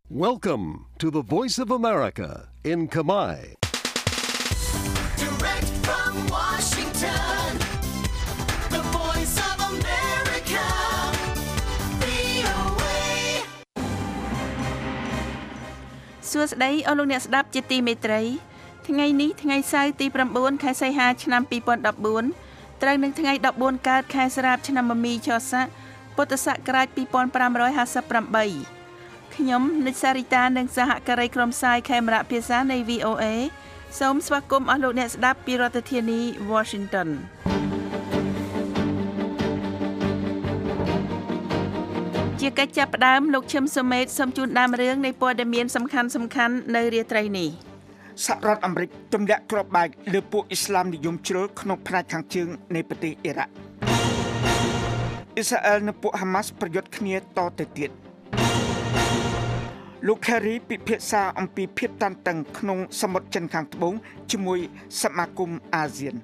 Welcome to the Voice of America in Khmer. Direct from Washington, the Voice of America, VOA. សួស្តីអស់លោកអ្នកស្ដាប់ជាទីមេត្រីថ្ងៃនេះថ្ងៃសៅរ៍ទី9ខែសីហាឆ្នាំ2014ត្រូវនឹងថ្ងៃ14កើតខែសីហាឆ្នាំមមីឆស័កពុទ្ធសករាជ2558ខ្ញុំនិតសារីតានិងសហការីក្រុមផ្សាយខេមរៈភាសានៃ VOA សូមស្វាគមន៍អស់លោកអ្នកស្ដាប់ពីរដ្ឋធានី Washington ជាកិច្ចចាប់ផ្ដើមលោកឈឹមសុមេតសូមជូនដើមរឿងនៃព័ត៌មានសំខាន់ៗនៅរាត្រីនេះសហរដ្ឋអាមេរិកទម្លាក់គ្រាប់បែកលើពួកអ៊ីស្លាមនិយមជ្រុលក្នុងផ្នែកខាងជើងនៃប្រទេសអ៊ីរ៉ាក់អ៊ីស្រាអែលនិងពួកហាម៉ាស់ប្រយុទ្ធគ្នាតទៅទៀតលោក Kerry ពិភាក្សាអំពីភាពតានតឹងក្នុងសមុទ្រចិនខាងត្បូងជាមួយសមាគមអាស៊ាន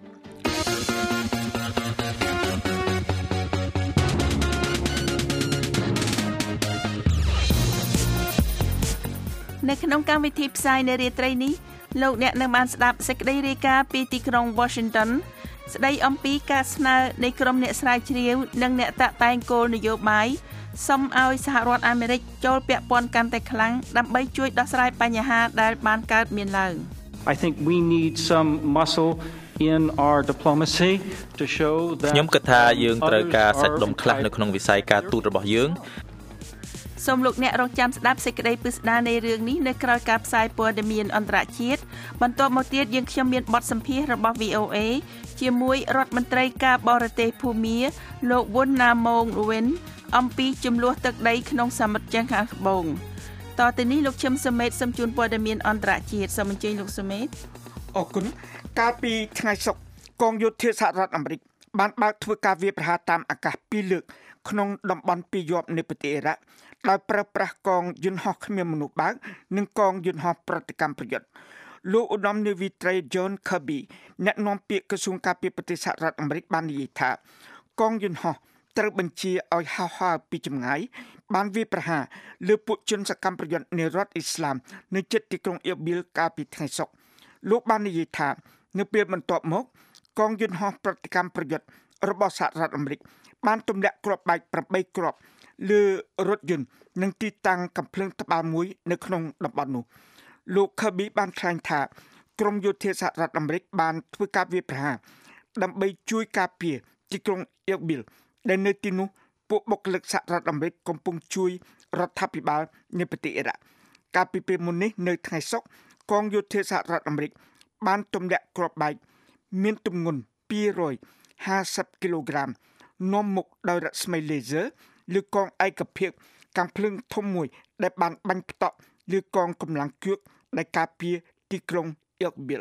នៅក្នុងកម្មវិធីផ្សាយនៅរាត្រីនេះលោកអ្នកនឹងបានស្ដាប់សេចក្តីរាយការណ៍ពីទីក្រុង Washington ស្ដីអំពីការស្នើនៃក្រុមអ្នកស្រាវជ្រាវនិងអ្នកតាក់តែងគោលនយោបាយសុំឲ្យសហរដ្ឋអាមេរិកចូលពាក់ព័ន្ធកាន់តែខ្លាំងដើម្បីជួយដោះស្រាយបញ្ហាដែលបានកើតមានឡើង I think we need some muscle in our diplomacy to show that ខ្ញុំគិតថាយើងត្រូវការសាច់ដុំខ្លះនៅក្នុងវិស័យការទូតរបស់យើងសូមលោកអ្នករងចាំស្ដាប់សេចក្តីពិស្ដារនៃរឿងនេះនៅក្រៅការផ្សាយព័ត៌មានអន្តរជាតិបន្ទាប់មកទៀតយើងខ្ញុំមានបទសម្ភាសន៍របស់ VOA ជាមួយរដ្ឋមន្ត្រីការបរទេសភូមាលោក Wun Namong Win អំពីចំនួនទឹកដីក្នុងសមុទ្រចិនខាងត្បូងតទៅនេះលោកឈឹមសុមេតសូមជូនព័ត៌មានអន្តរជាតិសូមអញ្ជើញលោកសុមេតអរគុណកាលពីថ្ងៃសុក្រកងយោធាសហរដ្ឋអាមេរិកបានបើកធ្វើការវាយប្រហារតាមអាកាស2លើកក្នុងតំបន់2ជាប់នៃប្រទេសអ៊ីរ៉ាក់ដោយប្រើប្រាស់កងយន្តហោះគ្មានមនុស្សបើកនិងកងយន្តហោះប្រតិកម្មប្រយុទ្ធលោកឧត្តមនាវីត្រី John Kirby អ្នកនាំពាក្យក្រសួងការពារប្រទេសសហរដ្ឋអាមេរិកបាននិយាយថាកងយន្តហោះត្រូវបញ្ជាឲ្យហោះហើរពីចម្ងាយបានវាយប្រហារលើពួកជនសកម្មប្រយុទ្ធនៃរដ្ឋអ៊ីស្លាមនៅជិតទីក្រុងអ៊ីប៊ីលកាលពីថ្ងៃសុក្រលោកបាននិយាយថានៅពេលបន្ទាប់មកកងយន្តហោះប្រតិកម្មប្រយុទ្ធរបស់សហរដ្ឋអាមេរិកបានទម្លាក់គ្រាប់បែក8គ្រាប់លើរថយន្តនិងទីតាំងកាំភ្លើងត្បាល់មួយនៅក្នុងតំបន់នោះលោក Kirby បានថ្លែងថាក្រមយោធាសហរដ្ឋអាមេរិកបានធ្វើការវាយប្រហារដើម្បីជួយការពារទីក្រុងអ៊ីប៊ីលដែលនៅទីនោះពួកបុគ្គលិកសហរដ្ឋអាមេរិកកំពុងជួយរដ្ឋាភិបាលនៃប្រទេសអ៊ីរ៉ាក់កាលពីពេលមុននេះនៅថ្ងៃសុក្រកងយោធាសហរដ្ឋអាមេរិកបានទម្លាក់គ្រាប់បែកមានទម្ងន់250គីឡូក្រាមនាំមុខដោយរស្មីលេស៊ើឬកងឯកភាពកាំភ្លើងធំមួយដែលបានបាញ់ផ្តក់លើកងកម្លាំងគឿកដែលការពារទីក្រុងអ៊ីប៊ីល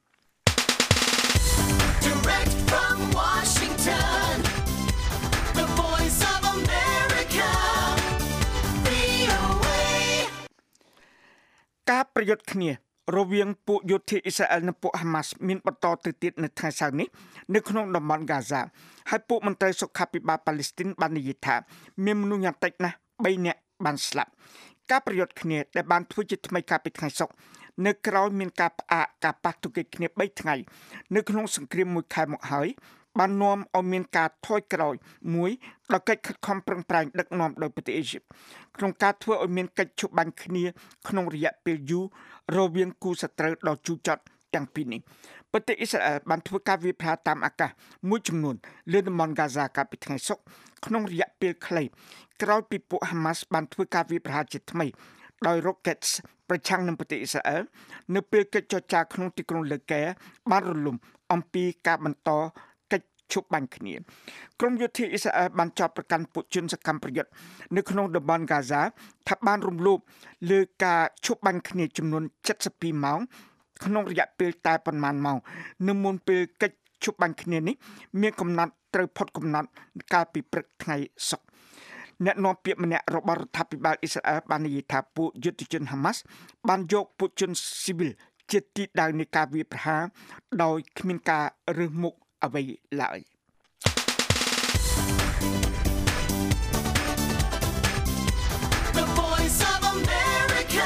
Direct from Washington, the Voice of America, VOA. ការប្រយុទ្ធគ្នារវាងពួកយោធាអ៊ីស្រាអែលនិងពួកហាម៉ាស់មានបន្តទៅទៀតនៅថ្ងៃសៅរ៍នេះនៅក្នុងតំបន់ហ្គាហ្សាហើយពួកមន្ត្រីសុខាភិបាលប៉ាឡេស្ទីនបាននិយាយថាមានមនុស្សយ៉ាងតិចណាស់3នាក់បានស្លាប់ការប្រយុទ្ធគ្នាដែលបានធ្វើជាថ្មីកាលពីថ្ងៃសុក្រនៅក្រោយមានការផ្អាកការប៉ះទង្គិចគ្នា3ថ្ងៃនៅក្នុងសង្គ្រាមមួយខែមកហើយបាននាំឲ្យមានការថយក្រោយមួយដោយកិច្ចខិតខំប្រឹងប្រែងដឹកនាំដោយប្រទេសអ៊ីជីបក្នុងការធ្វើឲ្យមានកិច្ចឈប់បាញ់គ្នាក្នុងរយៈពេលយូររវាងគូសត្រូវដ៏ជូរចត់ទាំងពីរនេះប្រទេសអ៊ីស្រាអែលបានធ្វើការវាយប្រហារតាមអាកាសមួយចំនួនលើតំបន់ហ្គាហ្សាកាលពីថ្ងៃសុក្រក្នុងរយៈពេលខ្លីក្រោយពីពួកហាម៉ាស់បានធ្វើការវាយប្រហារជាថ្មីដោយ rockets ប្រឆាំងនឹងប្រទេសអ៊ីស្រាអែលនៅពេលកិច្ចចរចាក្នុងទីក្រុងលើកែបានរលំអំពីការបន្តកិច្ចឈប់បាញ់គ្នាក្រុមយោធាអ៊ីស្រាអែលបានចោទប្រកាន់ពួកជនសកម្មប្រយុទ្ធនៅក្នុងតំបន់ហ្គាហ្សាថាបានរំលោភលើការឈប់បាញ់គ្នាចំនួន72ម៉ោងក្នុងរយៈពេលតែប៉ុន្មានម៉ោងនៅមុនពេលកិច្ចឈប់បាញ់គ្នានេះមានកំណត់ត្រូវផុតកំណត់កាលពីព្រឹកថ្ងៃសុក្រអ្នកនាំពាក្យម្នាក់របស់រដ្ឋាភិបាលអ៊ីស្រាអែលបាននិយាយថាពួកយុទ្ធជនហាម៉ាស់បានយកពួកជនស៊ីវិលជាទីដៅនៃការវាយប្រហារដោយគ្មានការរើសមុខអ្វីឡើយ The Voice of America,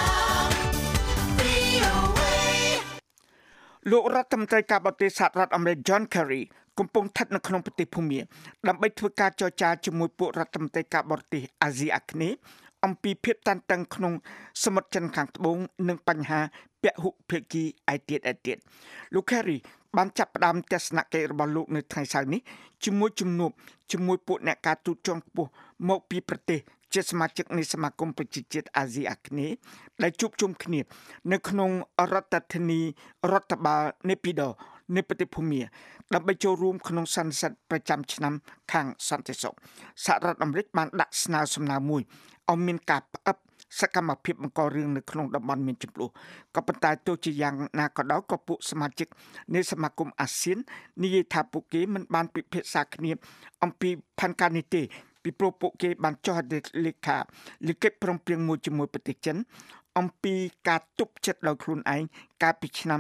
លោករដ្ឋមន្ត្រីការបរទេសសហរដ្ឋអាមេរិក John Kerry កំពុងស្ថិតនៅក្នុងប្រទេសភូមាដើម្បីធ្វើការចរចាជាមួយពួករដ្ឋមន្ត្រីការបរទេសអាស៊ីអាគ្នេយ៍អំពីភាពតានតឹងក្នុងសមុទ្រចិនខាងត្បូងនិងបញ្ហាពហុភាគីឯទៀតលោក Kerry បានចាប់ផ្ដើមទស្សនកិច្ចរបស់លោកនៅថ្ងៃសៅរ៍នេះជាមួយជំនួបជាមួយពួកអ្នកការទូតជាន់ខ្ពស់មកពីប្រទេសជាសមាជិកនៃសមាគមប្រជាជាតិអាស៊ីអាគ្នេយ៍ដែលជួបជុំគ្នានៅក្នុងរដ្ឋធានីរដ្ឋបាលនេពីដោនៃប្រទេសភូមាដើម្បីចូលរួមក្នុងសន្និសីទប្រចាំឆ្នាំខាងសន្តិសុខសហរដ្ឋអាមេរិកបានដាក់ស្នើសំណើមួយឲ្យមានការផ្អាប់សកម្មភាពបង្ករឿងនៅក្នុងតំបន់មានជម្លោះក៏ប៉ុន្តែទោះជាយ៉ាងណាក៏ដោយក៏ពួកសមាជិកនៃសមាគមអាស៊ាននិយាយថាពួកគេមិនបានពិភាក្សាគ្នាអំពីផែនការនេះទេពីព្រោះពួកគេបានចុះហត្ថលេខាលិខិតព្រមព្រៀងមួយជាមួយប្រទេសចិនអំពីការទប់ចិត្តដោយខ្លួនឯងកាលពីឆ្នាំ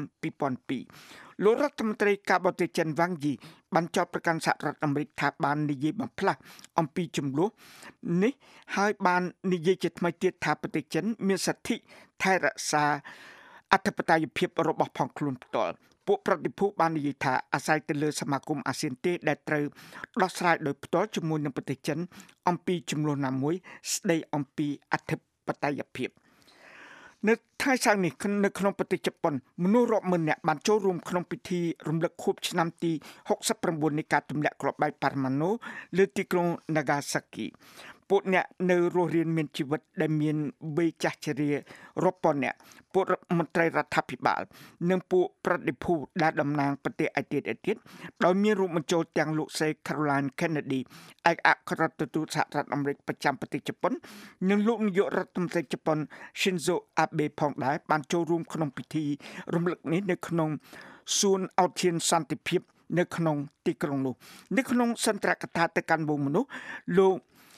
2002លោករដ្ឋមន្ត្រីការបរទេសចិនវ៉ាងយីបានចោទប្រកាន់សហរដ្ឋអាមេរិកថាបាននិយាយបំផ្លាស់អំពីចំនួននេះហើយបាននិយាយជាថ្មីទៀតថាប្រទេសចិនមានសិទ្ធិថែរក្សាអធិបតេយ្យភាពរបស់ផងខ្លួនផ្ទាល់ពួកប្រតិភូបាននិយាយថាអាស្រ័យទៅលើសមាគមអាស៊ានទេដែលត្រូវដោះស្រាយដោយផ្ទាល់ជាមួយនឹងប្រទេសចិនអំពីចំនួនណាមួយស្ដីអំពីអធិបតេយ្យភាពនៅថ្ងៃសៅរ៍នេះនៅក្នុងប្រទេសជប៉ុនមនុស្សរាប់ម៉ឺននាក់បានចូលរួមក្នុងពិធីរំលឹកខួបឆ្នាំទី69នៃការទម្លាក់គ្រាប់បែកប៉ារ៉ាម៉ាណូលើទីក្រុង Nagasaki ពួកអ្នកនៅរស់រានមានជីវិតដែលមានវ័យចាស់ជរារាប់ពាន់នាក់ពួកមន្ត្រីរដ្ឋាភិបាលនិងពួកប្រតិភូដែលតំណាងប្រទេសឯទៀតដោយមានរួមបញ្ចូលទាំងលោកស្រី Caroline Kennedy ឯកអគ្គរដ្ឋទូតសហរដ្ឋអាមេរិកប្រចាំប្រទេសជប៉ុននិងលោកនាយករដ្ឋមន្ត្រីជប៉ុន Shinzo Abe ផងដែរបានចូលរួមក្នុងពិធីរំលឹកនេះនៅក្នុងសួនអោតធានសន្តិភាពនៅក្នុងទីក្រុងនោះនៅក្នុងសន្ទរកថាទៅកាន់វងមនុស្សលោក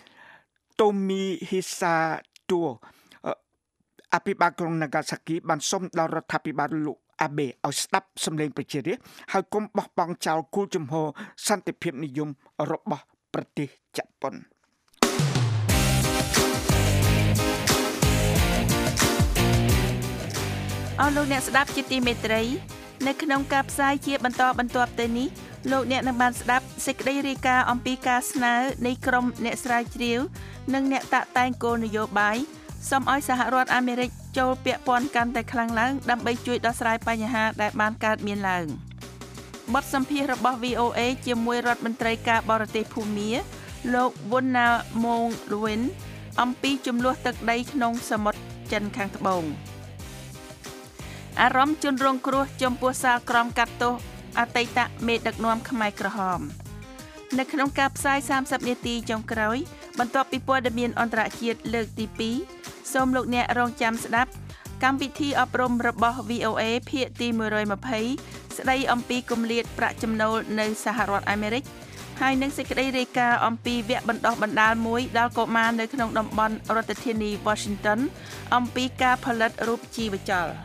Tomi Hisato អភិបាលក្រុង Nagasaki បានសុំដល់រដ្ឋាភិបាលលោក Abe ឲ្យស្ដាប់សម្លេងប្រជារាស្ត្រហើយកុំបោះបង់ចោលគោលជំហរសន្តិភាពនិយមរបស់ប្រទេសជប៉ុនអស់លោកអ្នកស្ដាប់ជាទីមេត្រីនៅក្នុងការផ្សាយជាបន្តបន្ទាប់ទៅនេះលោកអ្នកនឹងបានស្ដាប់សេចក្តីរាយការណ៍អំពីការស្នើនៃក្រុមអ្នកស្រាវជ្រាវនិងអ្នកតាក់តែងគោលនយោបាយសូមឲ្យសហរដ្ឋអាមេរិកចូលពាក់ព័ន្ធកាន់តែខ្លាំងឡើងដើម្បីជួយដោះស្រាយបញ្ហាដែលបានកើតមានឡើងបទសម្ភាសន៍របស់ VOA ជាមួយរដ្ឋមន្ត្រីការបរទេសភូមាលោក Wonna Mongwin អំពីចំនួនទឹកដីក្នុងសមុទ្រចិនខាងត្បូងអារម្មណ៍ជនរងគ្រោះចំពោះសាលក្រមកាត់ទោសអតីតមេដឹកនាំខ្មែរក្រហមនៅក្នុងការផ្សាយ30នាទីចុងក្រោយបន្ទាប់ពីព័ត៌មានអន្តរជាតិលើកទី2សូមលោកអ្នករងចាំស្ដាប់កម្មវិធីអប់រំរបស់ VOA ភាគទី120ស្ដីអំពីគម្លាតប្រាក់ចំណូលនៅសហរដ្ឋអាមេរិកហើយនឹងសេចក្តីរាយការណ៍អំពីវគ្គបណ្ដុះបណ្ដាលមួយដល់កុមារនៅក្នុងតំបន់រដ្ឋធានី Washington អំពីការផលិតរូបជីវចល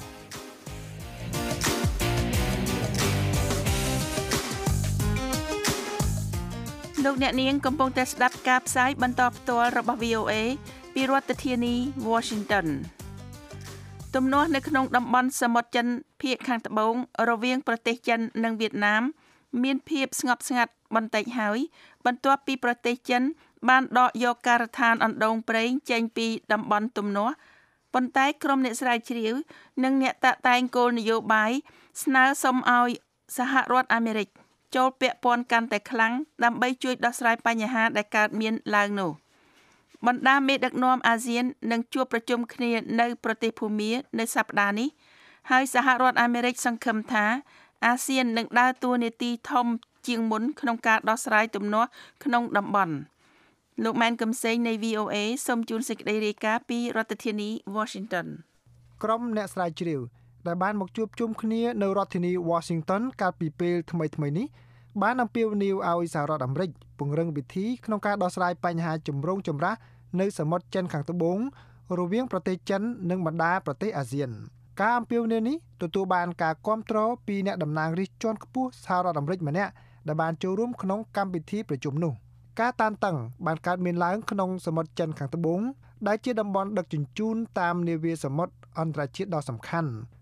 លោកអ្នកនាងកំពុងតែស្ដាប់ការផ្សាយបន្តផ្ទាល់របស់ VOA ពីរដ្ឋធានី Washington ទំនាស់នៅក្នុងតំបន់សមុទ្រចិនភាគខាងត្បូងរវាងប្រទេសចិននិងវៀតណាមមានភាពស្ងប់ស្ងាត់បន្តិចហើយបន្ទាប់ពីប្រទេសចិនបានដកយកការដ្ឋានអណ្ដូងប្រេងចេញពីតំបន់ទំនាស់ប៉ុន្តែក្រុមអ្នកស្រាវជ្រាវនិងអ្នកតាក់តែងគោលនយោបាយស្នើសុំឲ្យសហរដ្ឋអាមេរិកចូលពាក់ព័ន្ធកាន់តែខ្លាំងដើម្បីជួយដោះស្រាយបញ្ហាដែលកើតមានឡើងនោះបណ្ដាមេដឹកនាំអាស៊ាននឹងជួបប្រជុំគ្នានៅប្រទេសភូមានៅសប្តាហ៍នេះហើយសហរដ្ឋអាមេរិកសង្ឃឹមថាអាស៊ាននឹងដើរតួនាទីធំជាងមុនក្នុងការដោះស្រាយទំនាស់ក្នុងតំបន់លោកម៉ែនកំសែងនៃ VOA សូមជូនសេចក្តីរាយការណ៍ពីរដ្ឋធានី Washington ក្រុមអ្នកស្រាវជ្រាវដែលបានមកជួបជុំគ្នានៅរដ្ឋធានី Washington កាលពីពេលថ្មីៗនេះបានអំពាវនាវឲ្យសហរដ្ឋអាមេរិកពង្រឹងវិធីក្នុងការដោះស្រាយបញ្ហាចម្រូងចម្រាសនៅសមុទ្រចិនខាងត្បូងរវាងប្រទេសចិននិងបណ្ដាប្រទេសអាស៊ានការអំពាវនាវនេះទទួលបានការគាំទ្រពីអ្នកតំណាងរាស្ត្រជាន់ខ្ពស់សហរដ្ឋអាមេរិកម្នាក់ដែលបានចូលរួមក្នុងកម្មវិធីប្រជុំនោះការតានតឹងបានកើតមានឡើងក្នុងសមុទ្រចិនខាងត្បូងដែលជាតំបន់ដឹកជញ្ជូនតាមនាវាសមុទ្រអន្តរជាតិដ៏សំខាន់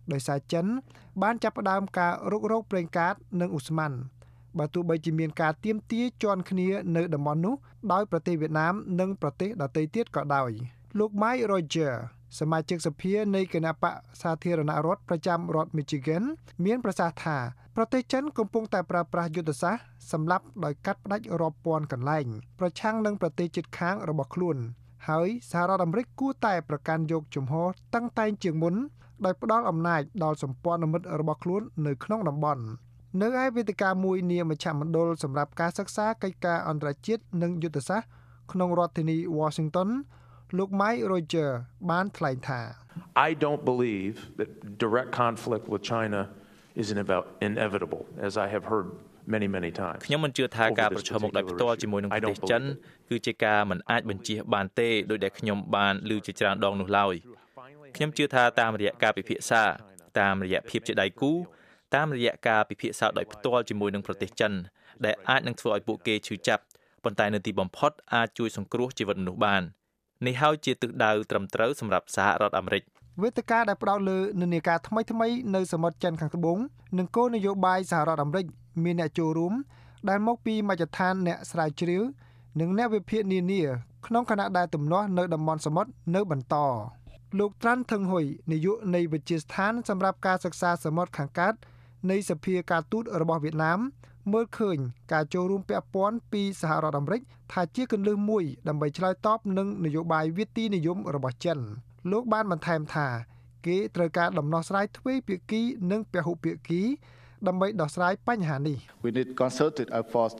ដោយសារចិនបានចាប់ផ្ដើមការរុករកប្រេងកាតនិងឧស្ម័នបើទោះបីជាមានការទាមទារជាន់គ្នានៅតំបន់នោះដោយប្រទេសវៀតណាមនិងប្រទេសដទៃទៀតក៏ដោយលោក Mike Roger សមាជិកសភានៃគណៈបក្សសាធារណរដ្ឋប្រចាំរដ្ឋ Michigan មានប្រសាសន៍ថាប្រទេសចិនកំពុងតែប្រើប្រាស់យុទ្ធសាស្ត្រសម្រាប់ដោយកាត់ផ្តាច់រាប់ពាន់កន្លែងប្រឆាំងនឹងប្រទេសជិតខាងរបស់ខ្លួនហើយសហរដ្ឋអាមេរិកគួរតែប្រកាន់យកជំហរតឹងតែងជាងមុនដោយផ្ដល់អំណាចដល់សម្ព័ន្ធមិត្តរបស់ខ្លួននៅក្នុងតំបន់នៅឯវេទិកាមួយនាមជ្ឈមណ្ឌលសម្រាប់ការសិក្សាកិច្ចការអន្តរជាតិនិងយុទ្ធសាស្ត្រក្នុងរដ្ឋធានី Washington លោក Mike Roger បានថ្លែងថា I don't believe that direct conflict with China is inevitable as I have heard many times ខ្ញុំមិនជឿថាការប្រឈមមុខដោយផ្ទាល់ជាមួយនឹងប្រទេសចិនគឺជាការមិនអាចបញ្ជៀសបានទេដោយដែលខ្ញុំបានលើជាច្រើនដងនោះឡើយខ្ញុំជឿថាតាមរយៈការពិភាក្សាតាមរយៈភាពជាដៃគូតាមរយៈការពិភាក្សាដោយផ្ទាល់ជាមួយនឹងប្រទេសចិនដែលអាចនឹងធ្វើឲ្យពួកគេឈឺចាប់ប៉ុន្តែនៅទីបំផុតអាចជួយសង្គ្រោះជីវិតមនុស្សបាននេះហើយជាទិសដៅត្រឹមត្រូវសម្រាប់សហរដ្ឋអាមេរិកវេទិកាដែលផ្ដោតលើនិន្នាការថ្មីនៅសមុទ្រចិនខាងត្បូងនិងគោលនយោបាយសហរដ្ឋអាមេរិកមានអ្នកចូលរួមដែលមកពីមជ្ឈដ្ឋានអ្នកស្រាវជ្រាវនិងអ្នកវិភាគនានាក្នុងគណៈដែលទំនាស់នៅតំបន់សមុទ្រនៅបន្តលោកត្រាន់ថឹងហ៊ុយនាយកនៃវិទ្យាស្ថានសម្រាប់ការសិក្សាសមុទ្រខាងកើតនៃសភាការទូតរបស់វៀតណាមមើលឃើញការចូលរួមពាក់ព័ន្ធពីសហរដ្ឋអាមេរិកថាជាគន្លឹះមួយដើម្បីឆ្លើយតបនឹងនយោបាយវិទីនិយមរបស់ចិនលោកបានបន្ថែមថាគេត្រូវការដំណោះស្រាយទ្វេភាគីនិងពហុភាគីដើម្បីដោះស្រាយបញ្ហានេះ We need concerted efforts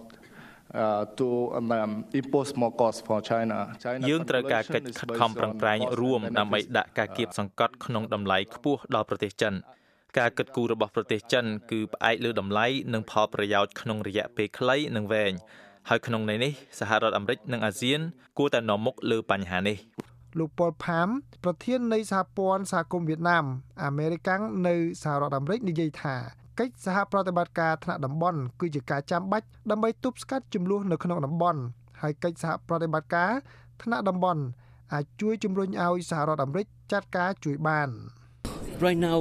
to impose more costs for China យើងត្រូវការកិច្ចខិតខំប្រឹងប្រែងរួមដើម្បីដាក់ការគៀបសង្កត់ក្នុងតម្លៃខ្ពស់ដល់ប្រទេសចិនការគិតគូររបស់ប្រទេសចិនគឺផ្អែកលើតម្លៃនិងផលប្រយោជន៍ក្នុងរយៈពេលខ្លីនិងវែងហើយក្នុងន័យនេះសហរដ្ឋអាមេរិកនិងអាស៊ានគួរតែនាំមុខលើបញ្ហានេះលោកប៉ុលផាមប្រធាននៃសហព័ន្ធសហគមន៍វៀតណាមអាមេរិកាំងនៅសហរដ្ឋអាមេរិកនិយាយថាកិច្ចសហប្រតិបត្តិការថ្នាក់តំបន់គឺជាការចាំបាច់ដើម្បីទប់ស្កាត់ជម្លោះនៅក្នុងតំបន់ហើយកិច្ចសហប្រតិបត្តិការថ្នាក់តំបន់អាចជួយជំរុញឲ្យសហរដ្ឋអាមេរិកចាត់ការជួយបាន Right now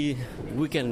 we can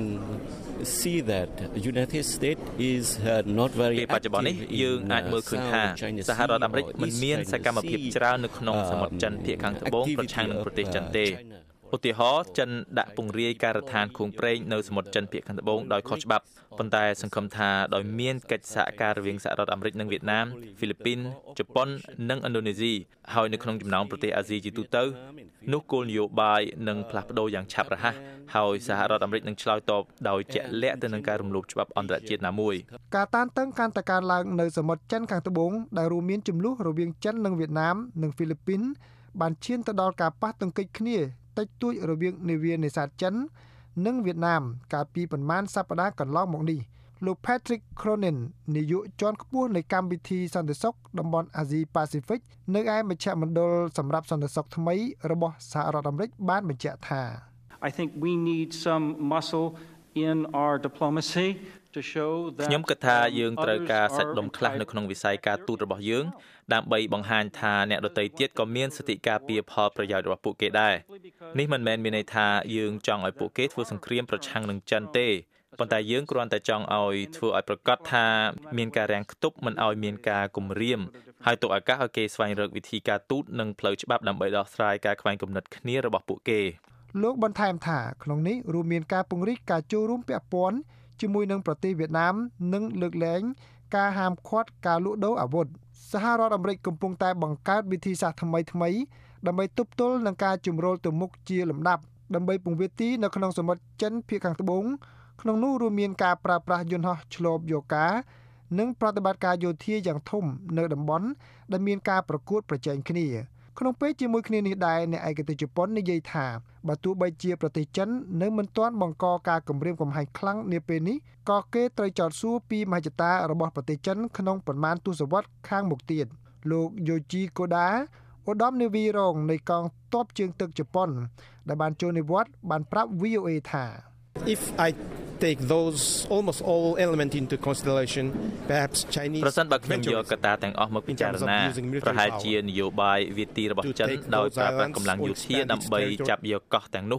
see that United States is not very active បច្ចុប្បន្ននេះយើងអាចមើលឃើញថាសហរដ្ឋអាមេរិកមិនមានសកម្មភាពច្រើននៅក្នុងសមុទ្រចិនភាគខាងត្បូងប្រឆាំងនឹងប្រទេសចិនទេឧទាហរណ៍ចិនដាក់ពង្រាយការដ្ឋានខួងប្រេងនៅសមុទ្រចិនភាគខាងត្បូងដោយខុសច្បាប់ប៉ុន្តែសង្ឃឹមថាដោយមានកិច្ចសហការរវាងសហរដ្ឋអាមេរិកនិងវៀតណាមហ្វីលីពីនជប៉ុននិងឥណ្ឌូនេស៊ីហើយនៅក្នុងចំណោមប្រទេសអាស៊ីជាទូទៅនោះគោលនយោបាយនឹងផ្លាស់ប្ដូរយ៉ាងឆាប់រហ័សហើយសហរដ្ឋអាមេរិកនឹងឆ្លើយតបដោយជាក់លាក់ទៅនឹងការរំលោភច្បាប់អន្តរជាតិណាមួយការតានតឹងកាន់តែកើនឡើងនៅសមុទ្រចិនខាងត្បូងដែលរួមមានជម្លោះរវាងចិននិងវៀតណាមនិងហ្វីលីពីនបានឈានទៅដល់ការប៉ះទង្គិចគ្នាតិចតួចរវាងនាវានេសាទចិននិងវៀតណាមកាលពីប្រមាណសប្តាហ៍កន្លងមកនេះលោក Patrick Cronin នាយកជាន់ខ្ពស់នៃកម្មវិធីសន្តិសុខតំបន់អាស៊ីប៉ាស៊ីហ្វិកនៅឯមជ្ឈមណ្ឌលសម្រាប់សន្តិសុខថ្មីរបស់សហរដ្ឋអាមេរិកបានបញ្ជាក់ថា I think we need some muscle in our diplomacy to show that ខ្ញុំគិតថាយើងត្រូវការសាច់ដុំខ្លះនៅក្នុងវិស័យការទូតរបស់យើងដើម្បីបង្ហាញថាអ្នកដទៃទៀតក៏មានសិទ្ធិការពារផលប្រយោជន៍របស់ពួកគេដែរនេះមិនមែនមានន័យថាយើងចង់ឲ្យពួកគេធ្វើសង្គ្រាមប្រឆាំងនឹងចិនទេប៉ុន្តែយើងគ្រាន់តែចង់ឲ្យធ្វើឲ្យប្រកាសថាមានការរាំងខ្ទប់មិនឲ្យមានការគំរាមហើយទុកឱកាសឲ្យគេស្វែងរកវិធីការទូតនិងផ្លូវច្បាប់ដើម្បីដោះស្រាយការខ្វែងគំនិតគ្នារបស់ពួកគេលោកបន្ថែមថាក្នុងនេះរួមមានការពង្រីកការចូលរួមពាក់ព័ន្ធជាមួយនឹងប្រទេសវៀតណាមនិងលើកលែងការហាមឃាត់ការលក់ដូរអាវុធសហរដ្ឋអាមេរិកកំពុងតែបង្កើតវិធីសាស្ត្រថ្មីដើម្បីទប់ទល់នឹងការជំរុញទៅមុខជាលំដាប់ដើម្បីពង្រាយទីនៅក្នុងសមុទ្រចិនភាគខាងត្បូងក្នុងនោះរួមមានការប្រើប្រាស់យន្តហោះឆ្លូបយកានិងប្រតិបត្តិការយោធាយ៉ាងធំនៅតំបន់ដែលមានការប្រកួតប្រជែងគ្នាក្នុងពេលជាមួយគ្នានេះដែរអ្នកឯកទេសជប៉ុននិយាយថាបើទោះបីជាប្រទេសចិននៅមិនទាន់បង្កការគំរាមកំហែងខ្លាំងនាពេលនេះក៏គេត្រូវចោទសួរពីមហិច្ឆតារបស់ប្រទេសចិនក្នុងប្រមាណទសវត្សរ៍ខាងមុខទៀតលោកយោជីកូដាឧត្តមនាវីរងនៃកងទ័ពជើងទឹកជប៉ុនដែលបានចូលនិវត្តន៍បានប្រាប់ VOA ថា If I take those almost all element into consideration perhaps Chinese ប្រសិនបើខ្ញុំយកកត្តាទាំងអស់មកពិចារណាប្រហែលជានយោបាយវិទីរបស់ចិនដោយប្រើប្រាស់កម្លាំងយោធាដើម្បីចាប់យកកោះទាំងនោះ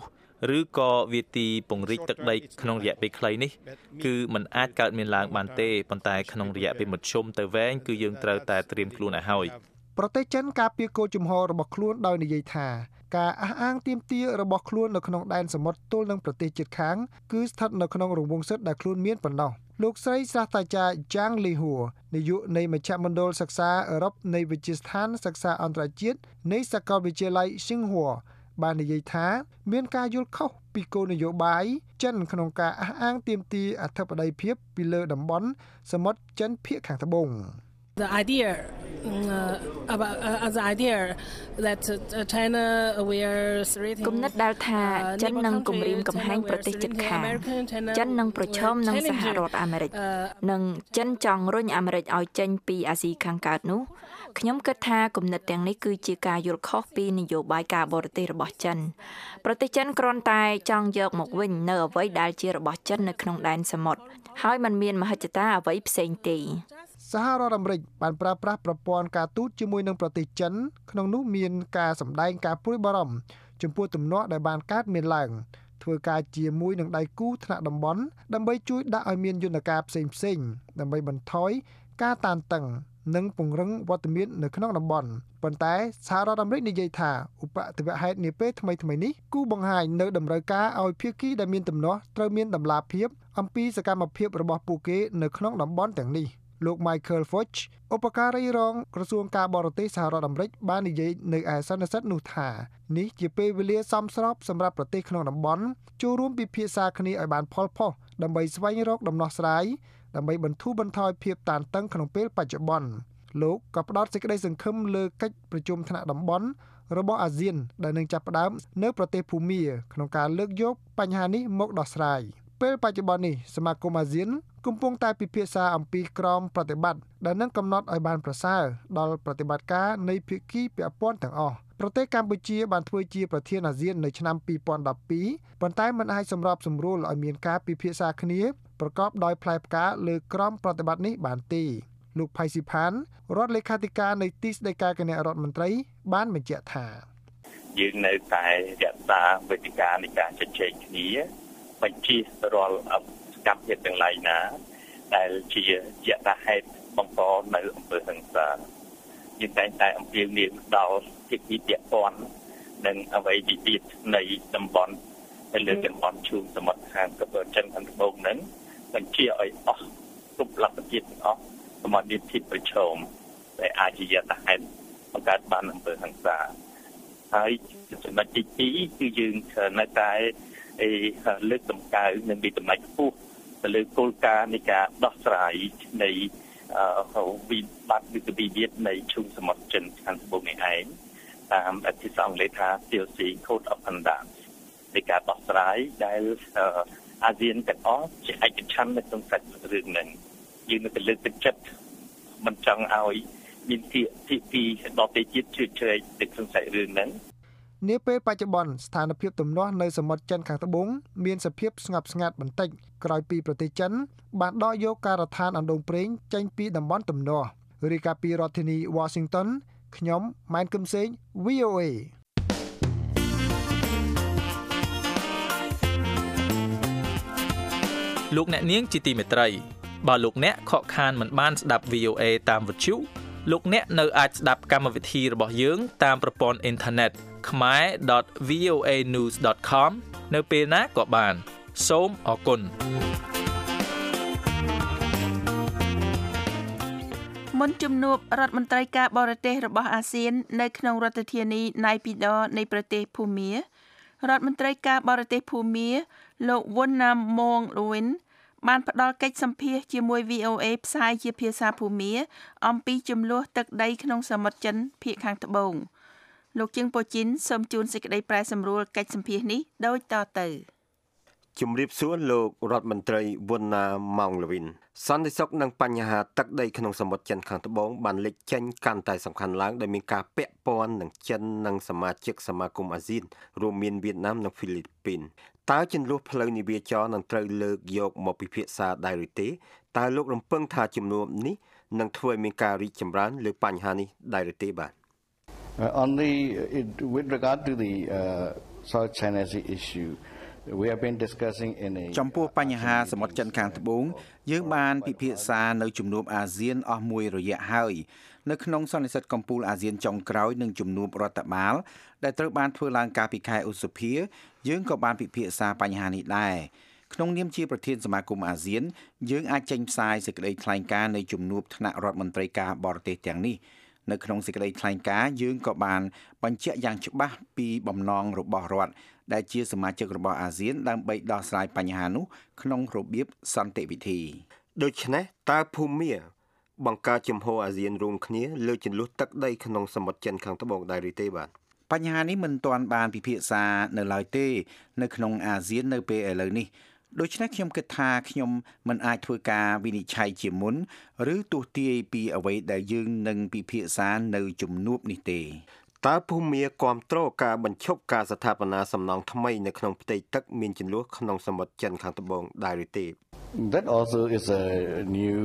ឬក៏វាទីពង្រីកទឹកដីក្នុងរយៈពេលខ្លីនេះគឺมันអាចកើតមានឡើងបានទេប៉ុន្តែក្នុងរយៈពេលមធ្យមទៅវែងគឺយើងត្រូវតែត្រៀមខ្លួនឲ្យហើយប្រទេសចិនការពារគោលជំហររបស់ខ្លួនដោយនិយាយថាការអះអាងទាមទាររបស់ខ្លួននៅក្នុងដែនសមុទ្រទល់នឹងប្រទេសជិតខាងគឺស្ថិតនៅក្នុងរង្វង់សិទ្ធិដែលខ្លួនមានប៉ុណ្ណោះលោកស្រីសាស្ត្រាចារ្យ Zhang Lihua នាយកនៃមជ្ឈមណ្ឌលសិក្សាអឺរ៉ុបនៃវិទ្យាស្ថានសិក្សាអន្តរជាតិនៃសាកលវិទ្យាល័យ Tsinghua បាននិយាយថាមានការយល់ខុសពីគោលនយោបាយចិនក្នុងការអះអាងទាមទារអធិបតេយ្យភាពពីលើតំបន់សមុទ្រចិនភាគខាងត្បូង The idea that China will threaten គំនិតដែលថាចិននឹងគំរាមកំហែងប្រទេសជិតខាងចិននឹងប្រឈមនឹងសហរដ្ឋអាមេរិកនិងចិនចង់រុញអាមេរិកឲ្យចេញពីអាស៊ីខាងកើតនោះខ្ញុំគិតថាគំនិតទាំងនេះគឺជាការយល់ខុសពីនយោបាយការបរទេសរបស់ចិនប្រទេសចិនគ្រាន់តែចង់យកមកវិញនៅអ្វីដែលជារបស់ចិននៅក្នុងដែនសមុទ្រហើយมันមានមហិច្ឆតាអ្វីផ្សេងទេសហរដ្ឋអាមេរិកបានប្រើប្រាស់ប្រព័ន្ធការទូតជាមួយនឹងប្រទេសចិនក្នុងនោះមានការសម្ដែងការព្រួយបារម្ភចំពោះទំនាស់ដែលបានកើតមានឡើងធ្វើការជាមួយនឹងដៃគូថ្នាក់តំបន់ដើម្បីជួយដាក់ឲ្យមានយន្តការផ្សេងៗដើម្បីបន្ថយការតានតឹងនិងពង្រឹងវត្តមាននៅក្នុងតំបន់ប៉ុន្តែសហរដ្ឋអាមេរិកនិយាយថាឧបទ្ទវហេតុនាពេលថ្មីៗនេះគូបង្ហាញនៅតម្រូវការឲ្យភាគីដែលមានទំនាស់ត្រូវមានតម្លាភាពអំពីសកម្មភាពរបស់ពួកគេនៅក្នុងតំបន់ទាំងនេះលោក Michael Foch ឧបការីរងក្រសួងការបរទេសសហរដ្ឋអាមេរិកបាននិយាយនៅឯសន្និសីទនោះថានេះជាពេលវេលាសមស្របសម្រាប់ប្រទេសក្នុងតំបន់ចូលរួមពិភាក្សាគ្នាឲ្យបានផលផុសដើម្បីស្វែងរកដំណោះស្រាយដើម្បីបន្ធូរបន្ថយភាពតានតឹងក្នុងពេលបច្ចុប្បន្នលោកក៏ផ្ដោតសេចក្តីសង្ឃឹមលើកិច្ចប្រជុំថ្នាក់តំបន់របស់អាស៊ានដែលនឹងចាប់ផ្ដើមនៅប្រទេសភូមាក្នុងការលើកយកបញ្ហានេះមកដោះស្រាយពេលបច្ចុប្បន្ននេះសមាគមអាស៊ានកំពុងតែពិភាក្សាអំពីក្រមប្រតិបត្តិដែលនឹងកំណត់ឲ្យបានប្រសើរដល់ប្រតិបត្តិការនៃភាគីពាក់ព័ន្ធទាំងអស់ប្រទេសកម្ពុជាបានធ្វើជាប្រធានអាស៊ាននៅឆ្នាំ2012ប៉ុន្តែមិនអាចសម្របសម្រួលឲ្យមានការពិភាក្សាគ្នាប្រកបដោយផ្លែផ្កាលើក្រមប្រតិបត្តិនេះបានទេលោកផៃស៊ីផានរដ្ឋលេខាធិការនៃទីស្តីការគណៈរដ្ឋមន្ត្រីបានបញ្ជាក់ថាយើងនៅតែរក្សាវេទិកានៃការជជែកគ្នាបញ្ជារាល់សកម្មភាពទាំងឡាយណាដែលជាយថាហេតុបង្កនៅអំពើហិង្សាយើងតែងតែអំពាវនាវដល់ភាគីពាក់ព័ន្ធនិងអ្វីទៀតនៃតំបន់នៅលើតំបន់ឈូងសមុទ្រខាងចិនខាងត្បូងហ្នឹងបញ្ជាឲ្យអស់គ្រប់លទ្ធភាពទាំងអស់សម្រាប់ភាពប្រឈមដែលអាចជាយថាហេតុបង្កើតបានអំពើហិង្សាហើយចំណុចទី2គឺយើងនៅតែលើកតម្កើងនិងវិតម្លៃខ្ពស់ទៅលើគោលការណ៍នៃការដោះស្រាយនៃវិបត្តិវិវាទនៃឈូងសមុទ្រចិនខាងត្បូងនេះឯងតាមអធិសង្លេថា COC Code of Conduct នៃការដោះស្រាយដែលអាស៊ានទាំងអស់ជាឯកច្ឆន្ទនៅក្នុងសាច់រឿងនេះយើងនៅតែលើកទឹកចិត្តមិនចង់ឲ្យមានភាគីដទៃទៀតជ្រៀតជ្រែកទៅក្នុងសាច់រឿងនេះនាពេលបច្ចុប្បន្នស្ថានភាពទំនាស់នៅសមុទ្រចិនខាងត្បូងមានសភាពស្ងប់ស្ងាត់បន្តិចក្រោយពីប្រទេសចិនបានដកយកការដ្ឋានអណ្ដូងប្រេងចេញពីតំបន់ទំនាស់រាយការណ៍ពីរដ្ឋធានី Washington ខ្ញុំម៉ែនគឹមសេង VOA លោកអ្នកនាងជាទីមេត្រីបើលោកអ្នកខកខានមិនបានស្ដាប់ VOA តាមវិទ្យុលោកអ្នកនៅអាចស្ដាប់កម្មវិធីរបស់យើងតាមប្រព័ន្ធអ៊ីនធឺណិតkhmer.voanews.com នៅពេលណាក៏បានសូមអរគុណមុនជំនួបរដ្ឋមន្ត្រីការបរទេសរបស់អាស៊ាននៅក្នុងរដ្ឋធានីណៃពីដនៃប្រទេសភូមារដ្ឋមន្ត្រីការបរទេសភូមាលោកវុនណាមម៉ងលូវិនបានផ្ដល់កិច្ចសម្ភាសជាមួយ VOA ផ្សាយជាភាសាភូមាអំពីចំនួនទឹកដីក្នុងសមុទ្រចិនភាគខាងត្បូងលោកជឹងប៉ូជីនសូមជូនសេចក្តីប្រែសម្រួលកិច្ចសម្ភាសនេះដូចតទៅជំរាបសួរលោករដ្ឋមន្ត្រីវុនណាម៉ោងលវិនសន្តិសុខនិងបញ្ហាទឹកដីក្នុងសមុទ្រចិនខាងត្បូងបានលេចចេញកាន់តែសំខាន់ឡើងដោយមានការពាក់ព័ន្ធនឹងចិននិងសមាជិកសមាគមអាស៊ានរួមមានវៀតណាមនិងហ្វីលីពីនតើចំនួនផ្លូវនាវាចរនឹងត្រូវលើកយកមកពិភាក្សាដែរឬទេតើលោករំពឹងថាចំនួននេះនឹងធ្វើឲ្យមានការរីកចម្រើនលើបញ្ហានេះដែរឬទេបាទ with regard to the South China Sea issue we have been discussing in a ចំពោះបញ្ហាសមុទ្រចិនខាងត្បូងយើងបានពិភាក្សានៅជំនួបអាស៊ានអស់មួយរយៈហើយនៅក្នុងសន្និសីទកំពូលអាស៊ានចុងក្រោយនិងជំនួបរដ្ឋបាលដែលត្រូវបានធ្វើឡើងកាលពីខែឧសភាយើងក៏បានពិភាក្សាបញ្ហានេះដែរក្នុងនាមជាប្រធានសមាគមអាស៊ានយើងអាចចេញផ្សាយសេចក្តីថ្លែងការណ៍នៃជំនួបថ្នាក់រដ្ឋមន្ត្រីការបរទេសទាំងនេះនៅក្នុងសេចក្តីថ្លែងការណ៍យើងក៏បានបញ្ជាក់យ៉ាងច្បាស់ពីបំណងរបស់រដ្ឋដែលជាសមាជិករបស់អាស៊ានដើម្បីដោះស្រាយបញ្ហានោះក្នុងរបៀបសន្តិវិធីដូច្នេះតើភូមាបង្កើតជំហរអាស៊ានរួមគ្នាលើជន្លោះទឹកដីក្នុងសមុទ្រចិនខាងត្បូងដែរឬទេបាទបញ្ហានេះមិនទាន់បានពិភាក្សានៅឡើយទេនៅក្នុងអាស៊ាននៅពេលឥឡូវនេះដូច្នេះខ្ញុំគិតថាខ្ញុំមិនអាចធ្វើការវិនិច្ឆ័យជាមុនឬទស្សន៍ទាយពីអ្វីដែលយើងនឹងពិភាក្សានៅជំនួបនេះទេតើភូមាគ្រប់គ្រងការបញ្ឈប់ការស្ថាបនាសំណង់ថ្មីនៅក្នុងផ្ទៃទឹកមានជន្លោះក្នុងសមុទ្រចិនខាងត្បូងដែរឬទេ That also is a new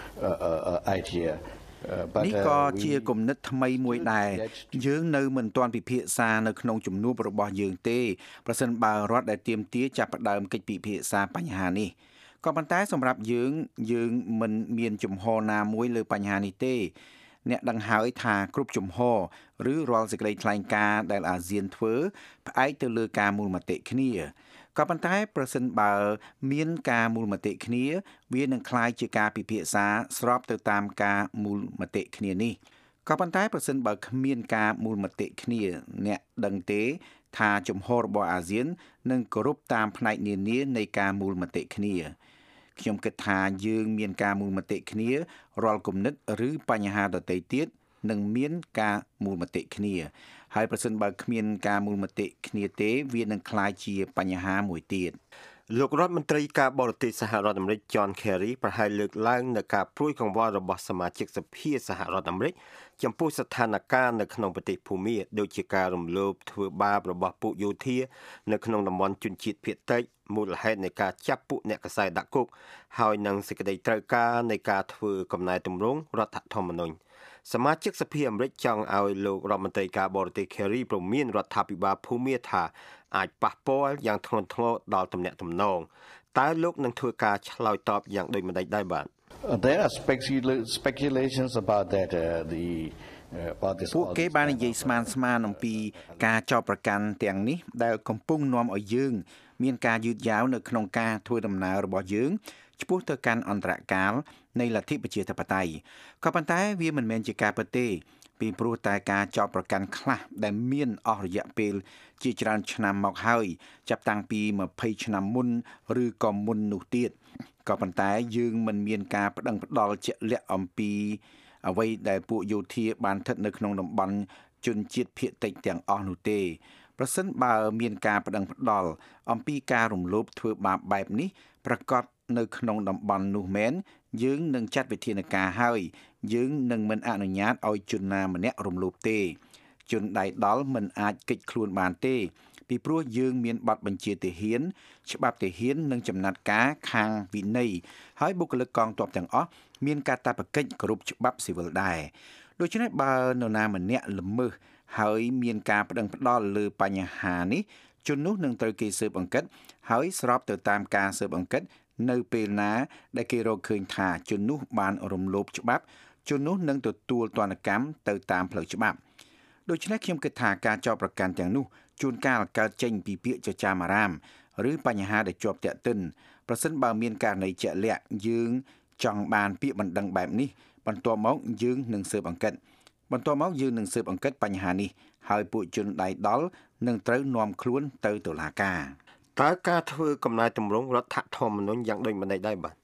idea នេះក៏ជាគំនិតថ្មីមួយដែរយើងនៅមិនទាន់ពិភាក្សានៅក្នុងជំនួបរបស់យើងទេប្រសិនបើរដ្ឋដែលទាមទារចាប់ផ្ដើមកិច្ចពិភាក្សាបញ្ហានេះក៏ប៉ុន្តែសម្រាប់យើងមិនមានជំហរណាមួយលើបញ្ហានេះទេអ្នកដឹងហើយថាគ្រប់ជំហរឬរាល់សេចក្តីថ្លែងការណ៍ដែលអាស៊ានធ្វើផ្អែកទៅលើការមូលមតិគ្នាក៏ប៉ុន្តែប្រសិនបើមានការមូលមតិគ្នាវានឹងคล้ายជាការពិភាក្សាស្របទៅតាមការមូលមតិគ្នានេះក៏ប៉ុន្តែប្រសិនបើគ្មានការមូលមតិគ្នាអ្នកដឹងទេថាជំហររបស់អាស៊ាននឹងគោរពតាមផ្នែកនានានៃការមូលមតិគ្នាខ្ញុំគិតថាយើងមានការមូលមតិគ្នារាល់គំនិតឬបញ្ហាដទៃទៀតនឹងមានការមូលមតិគ្នាហើយប្រសិនបើគ្មានការមូលមតិគ្នាទេវានឹងក្លាយជាបញ្ហាមួយទៀតលោករដ្ឋមន្ត្រីការបរទេសសហរដ្ឋអាមេរិក John Kerry ប្រហែលលើកឡើងនៅការព្រួយកង្វល់របស់សមាជិកសភាសហរដ្ឋអាមេរិកចំពោះស្ថានភាពនៅក្នុងប្រទេសភូមាដូចជាការរំលោភធ្វើបាបរបស់ពួកយោធានៅក្នុងតំបន់ជនជាតិភាគតិចមូលហេតុនៃការចាប់ពួកអ្នកកសែតដាក់គុកហើយនឹងសេចក្តីត្រូវការនៃការធ្វើកំណែទម្រង់រដ្ឋធម្មនុញ្ញសមាជិកសភាអាមេរិកចង់ឲ្យលោករដ្ឋមន្ត្រីការបរទេស Kerry ព្រមានរដ្ឋាភិបាលភូមាថាអាចប៉ះពាល់យ៉ាងធ្ងន់ធ្ងរដល់ទំនាក់ទំនងតើលោកនឹងធ្វើការឆ្លើយតបយ៉ាងដូចម្តេចដែរបាទ There are speculations about that ពួកគេបាននិយាយស្មានអំពីការចោទប្រកាន់ទាំងនេះដែលកំពុងនាំឲ្យយើងមានការយឺតយ៉ាវនៅក្នុងការធ្វើដំណើររបស់យើងឆ្ពោះទៅកាន់អន្តរកាលនៃលទ្ធិប្រជាធិបតេយ្យក៏ប៉ុន្តែវាមិនមែនជាការពិតទេពីព្រោះតែការចោទប្រកាន់ខ្លះដែលមានអស់រយៈពេលជាច្រើនឆ្នាំមកហើយចាប់តាំងពី20ឆ្នាំមុនឬក៏មុននោះទៀតក៏ប៉ុន្តែយើងមិនមានការប្តឹងផ្តល់ជាក់លាក់អំពីអ្វីដែលពួកយោធាបានស្ថិតនៅក្នុងតំបន់ជនជាតិភាគតិចទាំងអស់នោះទេប្រសិនបើមានការប្តឹងផ្តល់អំពីការរំលោភធ្វើបាបបែបនេះប្រកាសនៅក្នុងតំបន់នោះមែនយើងនឹងចាត់វិធានការហើយយើងនឹងមិនអនុញ្ញាតឲ្យជនណាម្នាក់រំលោភទេជនដៃដល់មិនអាចគេចខ្លួនបានទេពីព្រោះយើងមានបទបញ្ជាទាហានច្បាប់ទាហាននិងចំណាត់ការខាងវិន័យហើយបុគ្គលិកកងទ័ពទាំងអស់មានកាតព្វកិច្ចគោរពច្បាប់ស៊ីវិលដែរដូច្នេះបើនរណាម្នាក់ល្មើសហើយមានការប្តឹងផ្តល់លើបញ្ហានេះជននោះនឹងត្រូវគេស៊ើបអង្កេតហើយស្របទៅតាមការស៊ើបអង្កេតនៅពេលណាដែលគេរកឃើញថាជននោះបានរំលោភច្បាប់ជននោះនឹងទទួលទណ្ឌកម្មទៅតាមផ្លូវច្បាប់ដូច្នេះខ្ញុំគិតថាការចោទប្រកាន់ទាំងនោះជួនកាលកើតចេញពីពាក្យចចាមអារាមឬបញ្ហាដែលជាប់ទាក់ទិនប្រសិនបើមានករណីជាក់លាក់យើងចង់បានពាក្យបណ្ដឹងបែបនេះបន្ទាប់មកយើងនឹងស៊ើបអង្កេតបញ្ហានេះហើយពួកជនដៃដល់នឹងត្រូវនាំខ្លួនទៅតុលាការតើការធ្វើកំណែទម្រង់រដ្ឋធម្មនុញ្ញយ៉ាងដូចម្តេចដែរបាទ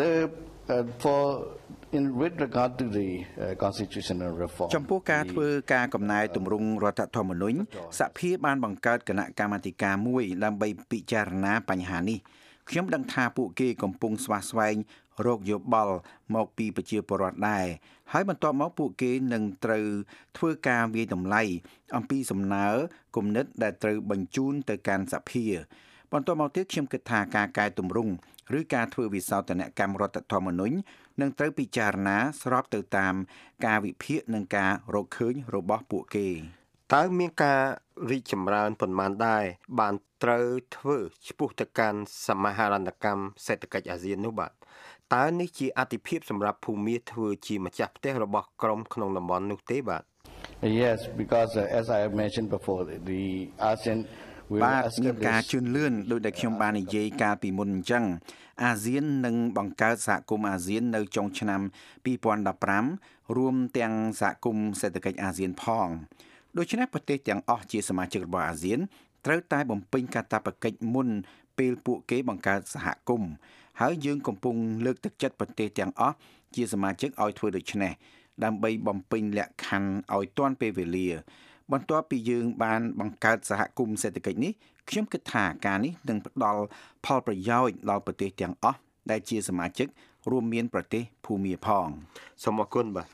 with regard to the constitutional reform ចំពោះការធ្វើការកំណែទម្រង់រដ្ឋធម្មនុញ្ញសភាបានបង្កើតគណៈកម្មាធិការមួយដើម្បីពិចារណាបញ្ហានេះខ្ញុំដឹងថាពួកគេកំពុងស្វះស្វែងរកយោបល់មកពីប្រជាពលរដ្ឋដែរហើយបន្ទាប់មកពួកគេនឹងត្រូវធ្វើការវិយតម្លៃអំពីសំណើគំនិតដែលត្រូវបញ្ជូនទៅកាន់សភាបន្ទាប់មកទៀតខ្ញុំគិតថាការកែតម្រង់ឬការធ្វើវិសោធនកម្មរដ្ឋធម្មនុញ្ញនឹងត្រូវពិចារណាស្របទៅតាមការវិភាគនិងការរកឃើញរបស់ពួកគេតើមានការរីកចម្រើនប៉ុន្មានដែរបានត្រូវធ្វើឆ្ពោះទៅកាន់សមាហរណកម្មសេដ្ឋកិច្ចអាស៊ាននោះបាទតើនេះជាអាទិភាពសម្រាប់ភូមាធ្វើជាម្ចាស់ផ្ទះរបស់ក្រុមក្នុងតំបន់នោះទេបាទ Yes, because as I have mentioned before, the ASEAN will មានការជឿនលឿនដោយដែលខ្ញុំបាននិយាយកាលពីមុនអញ្ចឹងអាស៊ាននឹងបង្កើតសហគមន៍អាស៊ាននៅចុងឆ្នាំ2015រួមទាំងសហគមន៍សេដ្ឋកិច្ចអាស៊ានផងដូច្នេះប្រទេសទាំងអស់ជាសមាជិករបស់អាស៊ានត្រូវតែបំពេញកាតព្វកិច្ចមុនពេលពួកគេបង្កើតសហគមន៍ហើយយើងកំពុងលើកទឹកចិត្តប្រទេសទាំងអស់ជាសមាជិកឲ្យធ្វើដូច្នេះដើម្បីបំពេញលក្ខខណ្ឌឲ្យទាន់ពេលវេលាបន្ទាប់ពីយើងបានបង្កើតសហគមន៍សេដ្ឋកិច្ចនេះខ្ញុំគិតថាការនេះនឹងផ្ដល់ផលប្រយោជន៍ដល់ប្រទេសទាំងអស់ដែលជាសមាជិករួមមានប្រទេសភូមាផងសូមអរគុណបាទ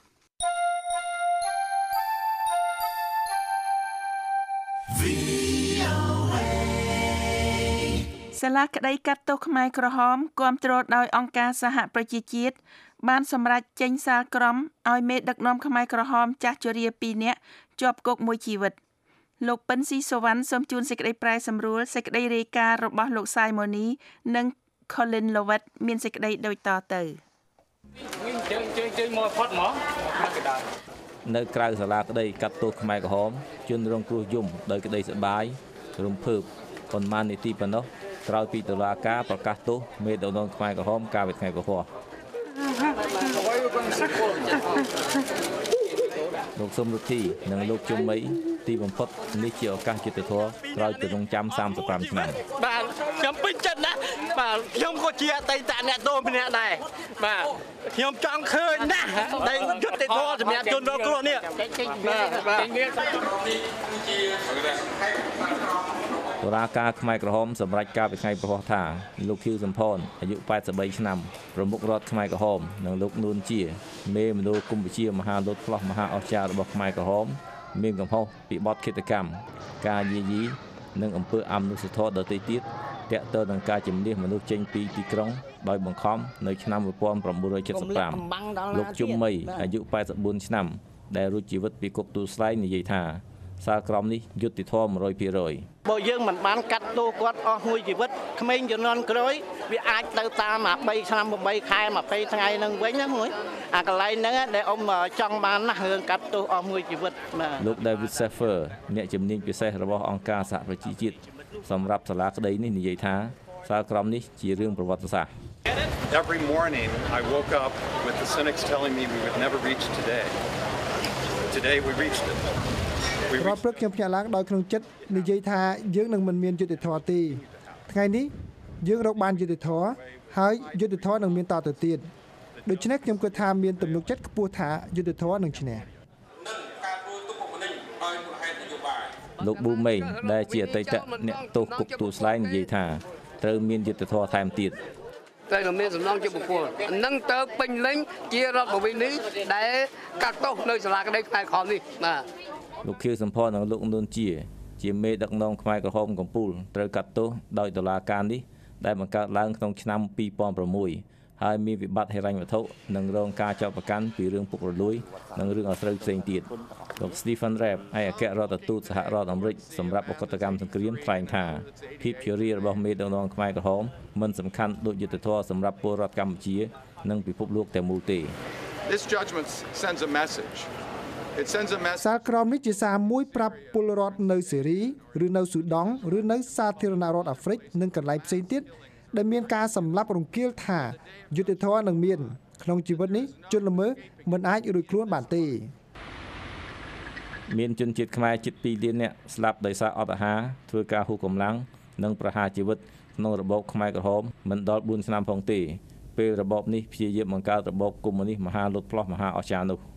សាលាក្តីកាត់ទោសខ្មែរក្រហមគាំទ្រដោយអង្គការសហប្រជាជាតិបានសម្រេចចេញសាលក្រមឲ្យមេដឹកនាំខ្មែរក្រហមចាស់ជរា2នាក់ជាប់គុកមួយជីវិតលោកប៉ិនស៊ីសវណ្ណសូមជូនសេចក្តីប្រែសម្រួលសេចក្តីរាយការណ៍របស់លោកសាយម៉ូនីនិង Colin Lowett មានសេចក្តីដូចតទៅនៅក្រៅសាលាក្តីកាត់ទោសខ្មែរក្រហមជនរងគ្រោះយំដោយក្តីសប្បាយរំភើបប៉ុន្មាននាទីប៉ុណ្ណោះក្រោយពីតុលាការប្រកាសទោសមេដឹកនាំខ្មែរក្រហមកាលពីថ្ងៃកុហកលោកសុំរុទ្ធីនិងលោកជុំមីទីបំផុតនេះជាឱកាសយុត្តិធម៌ក្រោយពីរងចាំ35ឆ្នាំបាទខ្ញុំពេញចិត្តណាស់បាទខ្ញុំក៏ជាអតីតអ្នកទោសម្នាក់ដែរបាទខ្ញុំចង់ឃើញណាស់ដែលយុត្តិធម៌សម្រាប់ជនរងគ្រោះនេះបាទតុលាការខ្មែរក្រហមសម្រេចការពីថ្ងៃប្រហោះថាលោកខៀវសំផនអាយុ83ឆ្នាំប្រមុខរដ្ឋខ្មែរក្រហមនិងលោកនួនជាមេមណ្ឌលកម្ពុជាមហាលុតផ្លោះមហាអស្ចារ្យរបស់ខ្មែរក្រហមមានកំហុសពីបទឃាតកម្មការយាយីនិងអំពើអមនុស្សធម៌ដទៃទៀតទាក់ទងនឹងការជំនះមនុស្សចេញពីទីក្រុងដោយបង្ខំនៅឆ្នាំ1975លោកជុំមីអាយុ84ឆ្នាំដែលរួចជីវិតពីគុកទួលស្លែងនិយាយថាសាលក្រមនេះយុត្តិធម៌ 100% បើយើងមិនបានកាត់ទោសគាត់អស់មួយជីវិតក្មេងជំនាន់ក្រោយវាអាចទៅតាម3ឆ្នាំ8ខែ20ថ្ងៃនឹងវិញណាមួយអាកន្លែងហ្នឹងដែលអ៊ំចង់បានណាស់រឿងកាត់ទោសអស់មួយជីវិតបាទលោក David Safer អ្នកជំនាញពិសេសរបស់អង្គការសហប្រជាជាតិសម្រាប់សាលាក្តីនេះនិយាយថាសាលក្រមនេះជារឿងប្រវត្តិសាស្ត្រ Every morning I woke up with the cynics telling me we would never reach today. Today we reached it. រាល់ព្រឹកខ្ញុំភ្ញាក់ឡើងដោយក្នុងចិត្តនិយាយថាយើងនឹងមិនមានយុត្តិធម៌ទេថ្ងៃនេះយើងរកបានយុត្តិធម៌ហើយយុត្តិធម៌នឹងមានតទៅទៀតដូច្នេះខ្ញុំគិតថាមានទំនុកចិត្តខ្ពស់ថាយុត្តិធម៌នឹងឈ្នះលោកប៊ូមេងដែលជាអតីតអ្នកទោសគុកទួលស្លែងនិយាយថាត្រូវមានយុត្តិធម៌ថែមទៀតតែមានសំណងជាបុគ្គលនឹងទៅពេញលេញជារដ្ឋបវេនីដែលកាត់ទោសនៅសាលាក្តីខ្មែរក្រហមនេះបាទលោកខៀវសំផននិងលោកនួនជាមេដឹកនាំខ្មែរក្រហមកំពូលត្រូវកាត់ទោសដោយតុលាការនេះដែលបង្កើតឡើងក្នុងឆ្នាំ2006ហើយមានវិបត្តិហិរញ្ញវត្ថុនិងរងការចោទប្រកាន់ពីរឿងពុករលួយនិងរឿងអស្ត្រូវផ្សេងទៀតលោក Stephen Rapp ឯកអគ្គរដ្ឋទូតសហរដ្ឋអាមេរិកសម្រាប់អកតកម្មសង្គ្រាមថ្លែងថាភាពជារារបស់មេដឹកនាំខ្មែរក្រហមមិនសំខាន់ដូចយុត្តិធម៌សម្រាប់ពលរដ្ឋកម្ពុជានិងពិភពលោកទាំងមូលទេ This judgment sends a message សាលក្រមនេះជាសារមួយប្រាប់ពលរដ្ឋនៅសេរីឬនៅស៊ូដង់ឬនៅសាធារណរដ្ឋអាហ្វ្រិកនិងកន្លែងផ្សេងទៀតដែលមានការសម្លាប់រង្គាលថាយុត្តិធម៌នឹងមានក្នុងជីវិតនេះជនល្មើសមិនអាចរួចខ្លួនបានទេមានជនជាតិខ្មែរជិត2លាននាក់ស្លាប់ដោយសារអត់អាហារធ្វើការហួសកម្លាំងនិងប្រហារជីវិតក្នុងរបបខ្មែរក្រហមមិនដល់4ឆ្នាំផងទេពេលរបបនេះព្យាយាមបង្កើតរបបកុម្មុយនីសមហាលុតផ្លោះមហាអស្ចារ្យនោះ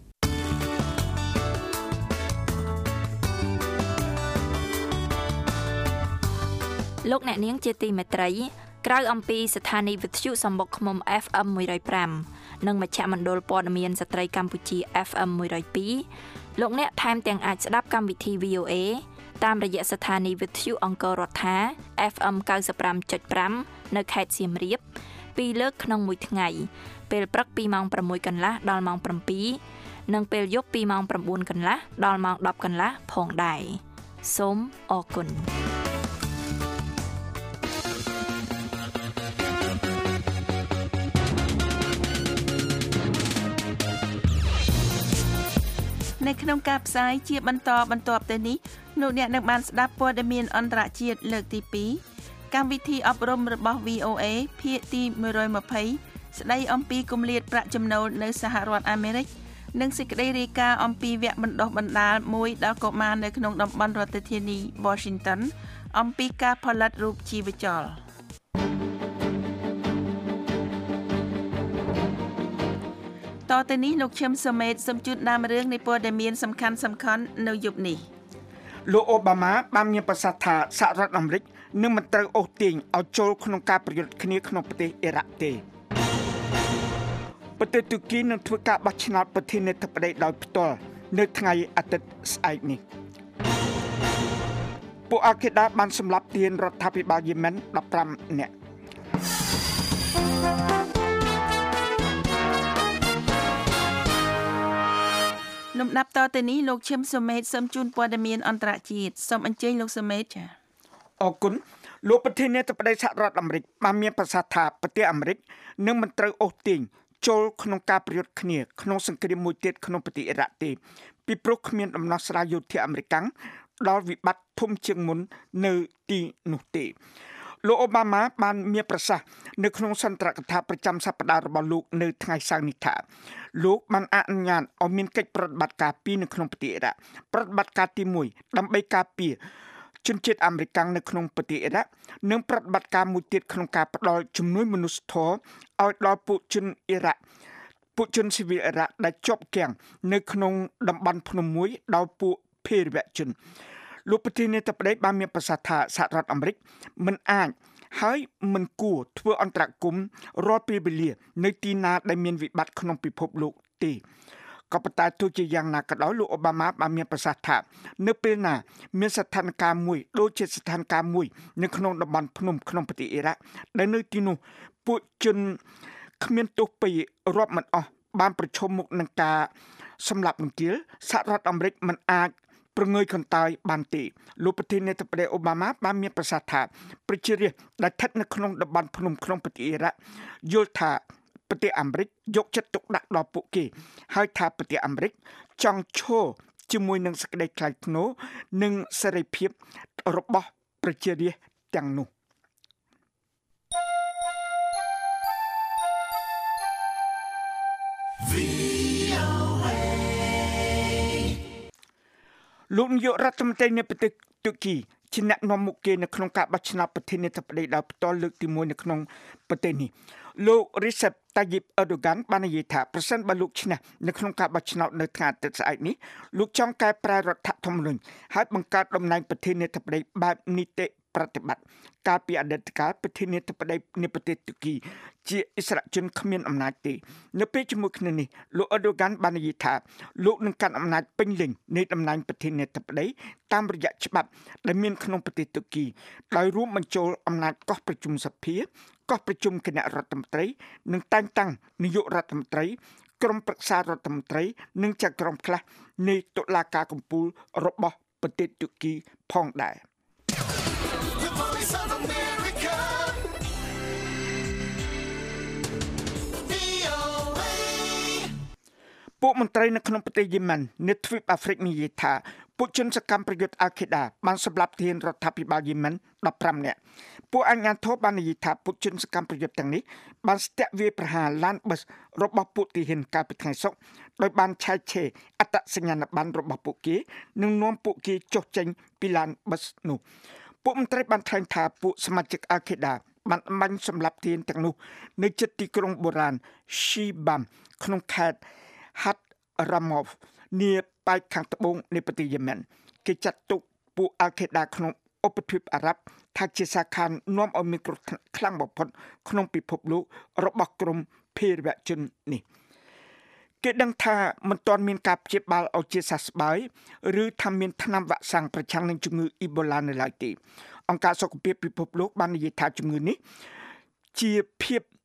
លោកអ្នកនាងជាទីមេត្រីក្រៅអំពីស្ថានីយ៍វិទ្យុសំបុកឃ្មុំ FM 105និងមជ្ឈមណ្ឌលព័ត៌មានស្ត្រីកម្ពុជា FM 102លោកអ្នកថែមទាំងអាចស្ដាប់កម្មវិធី VOA តាមរយៈស្ថានីយ៍វិទ្យុអង្គររដ្ឋា FM 95.5 នៅខេត្តសៀមរាប2លើកក្នុងមួយថ្ងៃពេលព្រឹកពីម៉ោង 6 កន្លះដល់ម៉ោង 7 និងពេលយប់ពីម៉ោង 9 កន្លះដល់ម៉ោង 10 កន្លះផងដែរសូមអរគុណនៅក្នុងការផ្សាយជាបន្តបន្ទាប់ទៅនេះលោកអ្នកនឹងបានស្ដាប់ព័ត៌មានអន្តរជាតិលើកទី2កម្មវិធីអប់រំរបស់ VOA ភាគទី120ស្ដីអំពីគម្លាតប្រាក់ចំណូលនៅសហរដ្ឋអាមេរិកនិងសេចក្តីរាយការណ៍អំពីវគ្គបណ្ដុះបណ្ដាលមួយដល់កុមារនៅក្នុងតំបន់រដ្ឋធានី Washington អំពីការផលិតរូបជីវចលតទៅនេះលោកឈឹមសុមេតសូមជូនដើមរឿងនៃព័ត៌មានសំខាន់ៗនៅយប់នេះលោកអូបាម៉ាបានមានប្រសាសន៍ថាសហរដ្ឋអាមេរិកនឹងមិនត្រូវអូសទាញឲ្យចូលក្នុងការប្រយុទ្ធគ្នាក្នុងប្រទេសអ៊ីរ៉ាក់ទេប្រទេសទូគីនឹងធ្វើការបោះឆ្នោតប្រធានាធិបតីដោយផ្ទាល់នៅថ្ងៃអាទិត្យស្អែកនេះពួកអាល់ខេដាបានសម្លាប់ទានរដ្ឋាភិបាលយេម៉ែន15នាក់លំដាប់តទៅនេះលោកឈឹមសុមេតសូមជូនព័ត៌មានអន្តរជាតិសូមអញ្ជើញលោកសុមេតចា៎អរគុណលោកប្រធានាធិបតីសហរដ្ឋអាមេរិកបានមានប្រសាសន៍ថាប្រទេសអាមេរិកនឹងមិនត្រូវអូសទាញចូលក្នុងការប្រយុទ្ធគ្នាក្នុងសង្គ្រាមមួយទៀតក្នុងប្រទេសអ៊ីរ៉ាក់ទេពីព្រោះគ្មានដំណោះស្រាយយោធាអាមេរិកដល់វិបត្តិធំជាងមុននៅទីនោះទេលោកអូបាម៉ាបានមានប្រសាសន៍នៅក្នុងសន្ទរកថាប្រចាំសប្តាហ៍របស់លោកនៅថ្ងៃសៅរ៍នេះថាលោកបានអនុញ្ញាតឲ្យមានកិច្ចប្រតិបត្តិការពីរនៅក្នុងប្រទេសអ៊ីរ៉ាក់ប្រតិបត្តិការទី1ដើម្បីការពារជនជាតិអាមេរិកនៅក្នុងប្រទេសអ៊ីរ៉ាក់និងប្រតិបត្តិការមួយទៀតក្នុងការផ្តល់ជំនួយមនុស្សធម៌ឲ្យដល់ពួកជនអ៊ីរ៉ាក់ពួកជនស៊ីវិលអ៊ីរ៉ាក់ដែលជាប់គាំងនៅក្នុងតំបន់ភ្នំមួយដោយពួកភេរវជនលោកប្រធានាធិបតីបានមានប្រសាសន៍ថាសហរដ្ឋអាមេរិកមិនអាចហើយមិនគួរធ្វើអន្តរកម្មរាល់ពេលវេលានៅទីណាដែលមានវិបត្តិក្នុងពិភពលោកទេក៏ប៉ុន្តែទោះជាយ៉ាងណាក៏ដោយលោកអូបាម៉ាបានមានប្រសាសន៍ថានៅពេលណាមានស្ថានភាពមួយដូចជាស្ថានភាពមួយនៅក្នុងតំបន់ភ្នំក្នុងប្រទេសអ៊ីរ៉ាក់ដែលនៅទីនោះពួកជនគ្មានទោសពីរាប់មិនអស់បានប្រឈមមុខនឹងការសម្លាប់រង្គាលសហរដ្ឋអាមេរិកមិនអាចប្រងើយកន្តើយបានទេលោកប្រធានាធិបតីអូបាម៉ាបានមានប្រសាសន៍ថាប្រជារាស្ត្រដែលស្ថិតនៅក្នុងតំបន់ភ្នំក្នុងប្រទេសអ៊ីរ៉ាក់យល់ថាប្រទេសអាមេរិកយកចិត្តទុកដាក់ដល់ពួកគេហើយថាប្រទេសអាមេរិកចង់ឈរជាមួយនឹងសេចក្តីថ្លៃថ្នូរនិងសេរីភាពរបស់ប្រជារាស្ត្រទាំងនោះលោកនាយករដ្ឋមន្ត្រីនៃប្រទេសទូគីជាអ្នកនាំមុខគេនៅក្នុងការបោះឆ្នោតប្រធានាធិបតីដោយផ្ទាល់លើកទី1នៅក្នុងប្រទេសនេះលោក Recep Tayyip Erdogan បាននិយាយថាប្រសិនបើលោកឈ្នះនៅក្នុងការបោះឆ្នោតនៅថ្ងៃអាទិត្យស្អែកនេះលោកចង់កែប្រែរដ្ឋធម្មនុញ្ញហើយបង្កើតតំណែងប្រធានាធិបតីបែបនីតិប្រតិបត្តិកាលពីអតីតកាលប្រធានាធិបតីនៃប្រទេសទូគីជាអិសរាជជនគ្មានអំណាចទេនៅពេលជាមួយគ្នានេះលោក Erdogan បាននិយាយថាលោកនឹងកាន់អំណាចពេញលេញនៃតំណែងប្រធានាធិបតីតាមរយៈច្បាប់ដែលមានក្នុងប្រទេសទូគីដោយរួមបញ្ចូលអំណាចកោះប្រជុំសភាកោះប្រជុំគណៈរដ្ឋមន្ត្រីនិងតែងតាំងនាយករដ្ឋមន្ត្រីក្រុមប្រឹក្សារដ្ឋមន្ត្រីនិងចៅក្រមខ្លះនៃតុលាការកំពូលរបស់ប្រទេសទូគីផងដែរពួកមន្ត្រីនៅក្នុងប្រទេសយេម៉ែននៅទ្វីបអាហ្វ្រិកនិយាយថាពួកជនសកម្មប្រយុទ្ធអាល់ខេដាបានសម្លាប់ទានរដ្ឋាភិបាលយេម៉ែន15នាក់ពួកអាជ្ញាធរបាននិយាយថាពួកជនសកម្មប្រយុទ្ធទាំងនេះបានស្ទាក់វាយប្រហារឡានប៊ឹសរបស់ពួកទាហានកាលពីថ្ងៃសុក្រដោយបានឆែកឆេរអត្តសញ្ញាណប័ណ្ណរបស់ពួកគេនិងនាំពួកគេចុះចេញពីឡានប៊ឹសនោះពួកមន្ត្រីបានថ្លែងថាពួកសមាជិកអាល់ខេដាបានបាញ់សម្លាប់ទានទាំងនោះនៅជិតទីក្រុងបុរាណ Shibam ក្នុងខេត្ត Had Ramov នាប៉ែកខាងត្បូងនៃប្រទេសយេម៉ែនគេចាត់ទុកពួកអាល់ខេដាក្នុងឧបទ្វីបអារ៉ាប់ថាជាសាខានាំឲ្យមានគ្រោះខ្លាំងបំផុតក្នុងពិភពលោករបស់ក្រុមភេរវជននេះគេដឹងថាមិនទាន់មានការព្យាបាលឲ្យជាសះស្បើយឬថាមានថ្នាំវ៉ាក់សាំងប្រឆាំងនឹងជំងឺអ៊ីបូឡានៅឡើយទេអង្គការសុខភាពពិភពលោកបាននិយាយថាជំងឺនេះជាភាព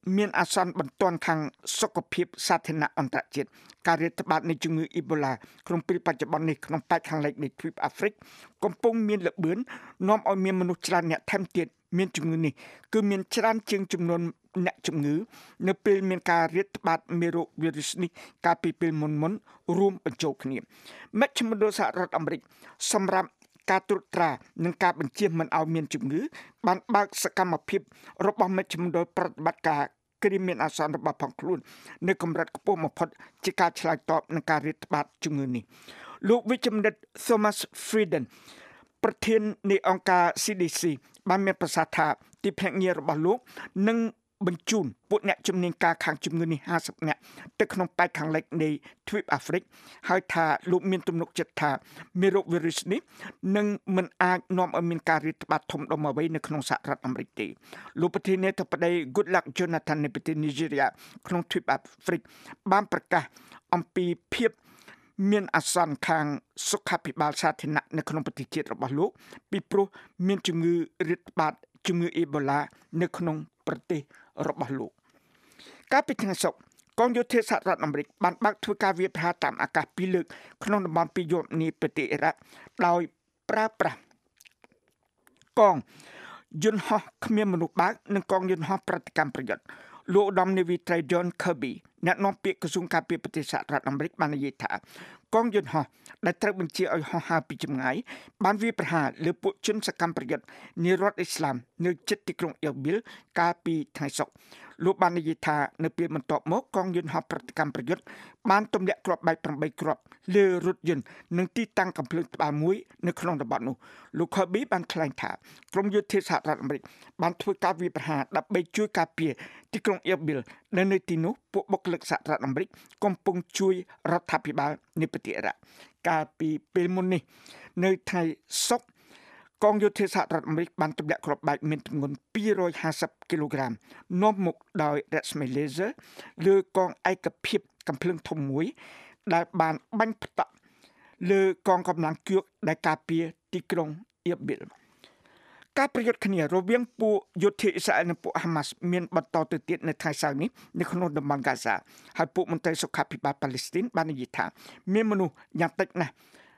មានអាសន្នបន្ទាន់ខាងសុខភាពសាធារណៈអន្តរជាតិការរាតត្បាតនៃជំងឺអ៊ីបូឡាក្នុងពេលបច្ចុប្បន្ននេះក្នុងប៉ែកខាងលិចនៃទ្វីបអាហ្វ្រិកកំពុងមានល្បឿននាំឲ្យមានមនុស្សច្រើនអ្នកថែមទៀតមានជំងឺនេះគឺមានច្រើនជាងចំនួនអ្នកជំងឺនៅពេលមានការរាតត្បាតមេរោគវីរុសនេះកាលពីពេលមុនរួមបញ្ចូលគ្នាមជ្ឈមណ្ឌលសហរដ្ឋអាមេរិកសម្រាប់ការត្រួតត្រានិងការបញ្ជាមិនឲ្យមានជំងឺបានបើកសកម្មភាពរបស់មជ្ឈមណ្ឌលប្រតិបត្តិការគ្រាមានអាសន្នរបស់ផងខ្លួននៅកម្រិតខ្ពស់បំផុតជាការឆ្លើយតបនឹងការរាតត្បាតជំងឺនេះលោកវិជ្ជបណ្ឌិត Thomas Frieden ប្រធាននៃអង្គការ CDC បានមានប្រសាសន៍ថាទីភ្នាក់ងាររបស់លោកនឹងបញ្ជូនពួកអ្នកជំនាញការខាងជំងឺនេះ50នាក់ទៅក្នុងប៉ែកខាងលិចនៃទ្វីបអាហ្វ្រិកហើយថាលោកមានទំនុកចិត្តថាមេរោគវីរុសនេះនឹងមិនអាចនាំឲ្យមានការរាតត្បាតធំដុំអ្វីនៅក្នុងសហរដ្ឋអាមេរិកទេលោកប្រធានាធិបតី Goodluck Jonathan នៃប្រទេសនីហ្សេរីក្នុងទ្វីបអាហ្វ្រិកបានប្រកាសអំពីភាពមានអាសន្នខាងសុខាភិបាលសាធារណៈនៅក្នុងប្រទេសជាតិរបស់លោកពីព្រោះមានជំងឺរាតត្បាតជំងឺអ៊ីបូឡានៅក្នុងប្រទេសរបស់លោកកាលពីថ្ងៃសុក្រកងយោធាសហរដ្ឋអាមេរិកបានបើកធ្វើការវាយប្រហារតាមអាកាស2លើកក្នុងតំបន់ពីយប់នៃប្រទេសអ៊ីរ៉ាក់ដោយប្រើប្រាស់កងយន្តហោះគ្មានមនុស្សបើកនិងកងយន្តហោះប្រតិកម្មប្រយុទ្ធលោកឧត្តមនាវីត្រី John Kirby អ្នកនាំពាក្យក្រសួងការពារប្រទេសសហរដ្ឋអាមេរិកបាននិយាយថាកងយន្តហោះដែលត្រូវបញ្ជាឲ្យហោះហើរពីចម្ងាយបានវាយប្រហារលើពួកជនសកម្មប្រយុទ្ធនៃរដ្ឋអ៊ីស្លាមនៅជិតទីក្រុងអ៊ីប៊ីលកាលពីថ្ងៃសុក្រលោកបាននិយាយថានៅពេលបន្ទាប់មកកងយន្តហោះប្រតិកម្មប្រយុទ្ធបានទម្លាក់គ្រាប់បែក8គ្រាប់លើរថយន្តនិងទីតាំងកាំភ្លើងត្បាល់មួយនៅក្នុងតំបន់នោះលោក Kirby បានថ្លែងថាក្រុមយោធាសហរដ្ឋអាមេរិកបានធ្វើការវាយប្រហារដើម្បីជួយការពារទីក្រុងអ៊ីប៊ីលនៅទីនោះពួកបុគ្គលិកសហរដ្ឋអាមេរិកកំពុងជួយរដ្ឋាភិបាលនៃប្រទេសអ៊ីរ៉ាក់កាលពីពេលមុននេះនៅថ្ងៃសុក្រកងយោធាសហរដ្ឋអាមេរិកបានទម្លាក់គ្រាប់បែកមានទម្ងន់250គីឡូក្រាមនាំមុខដោយរស្មីលេស៊ើលើកងឯកភាពកាំភ្លើងធំមួយដែលបានបាញ់ផ្តាក់លើកងកម្លាំងគៀកដែលការពារទីក្រុងអ៊ីប៊ីលការប្រយុទ្ធគ្នារវាងពួកយោធាអ៊ីស្រាអែលនិងពួកហាម៉ាស់មានបន្តទៅទៀតនៅថ្ងៃសៅរ៍នេះនៅក្នុងតំបន់ហ្គាហ្សាហើយពួកមន្ត្រីសុខាភិបាលប៉ាឡេស្ទីនបាននិយាយថាមានមនុស្សយ៉ាងតិចណាស់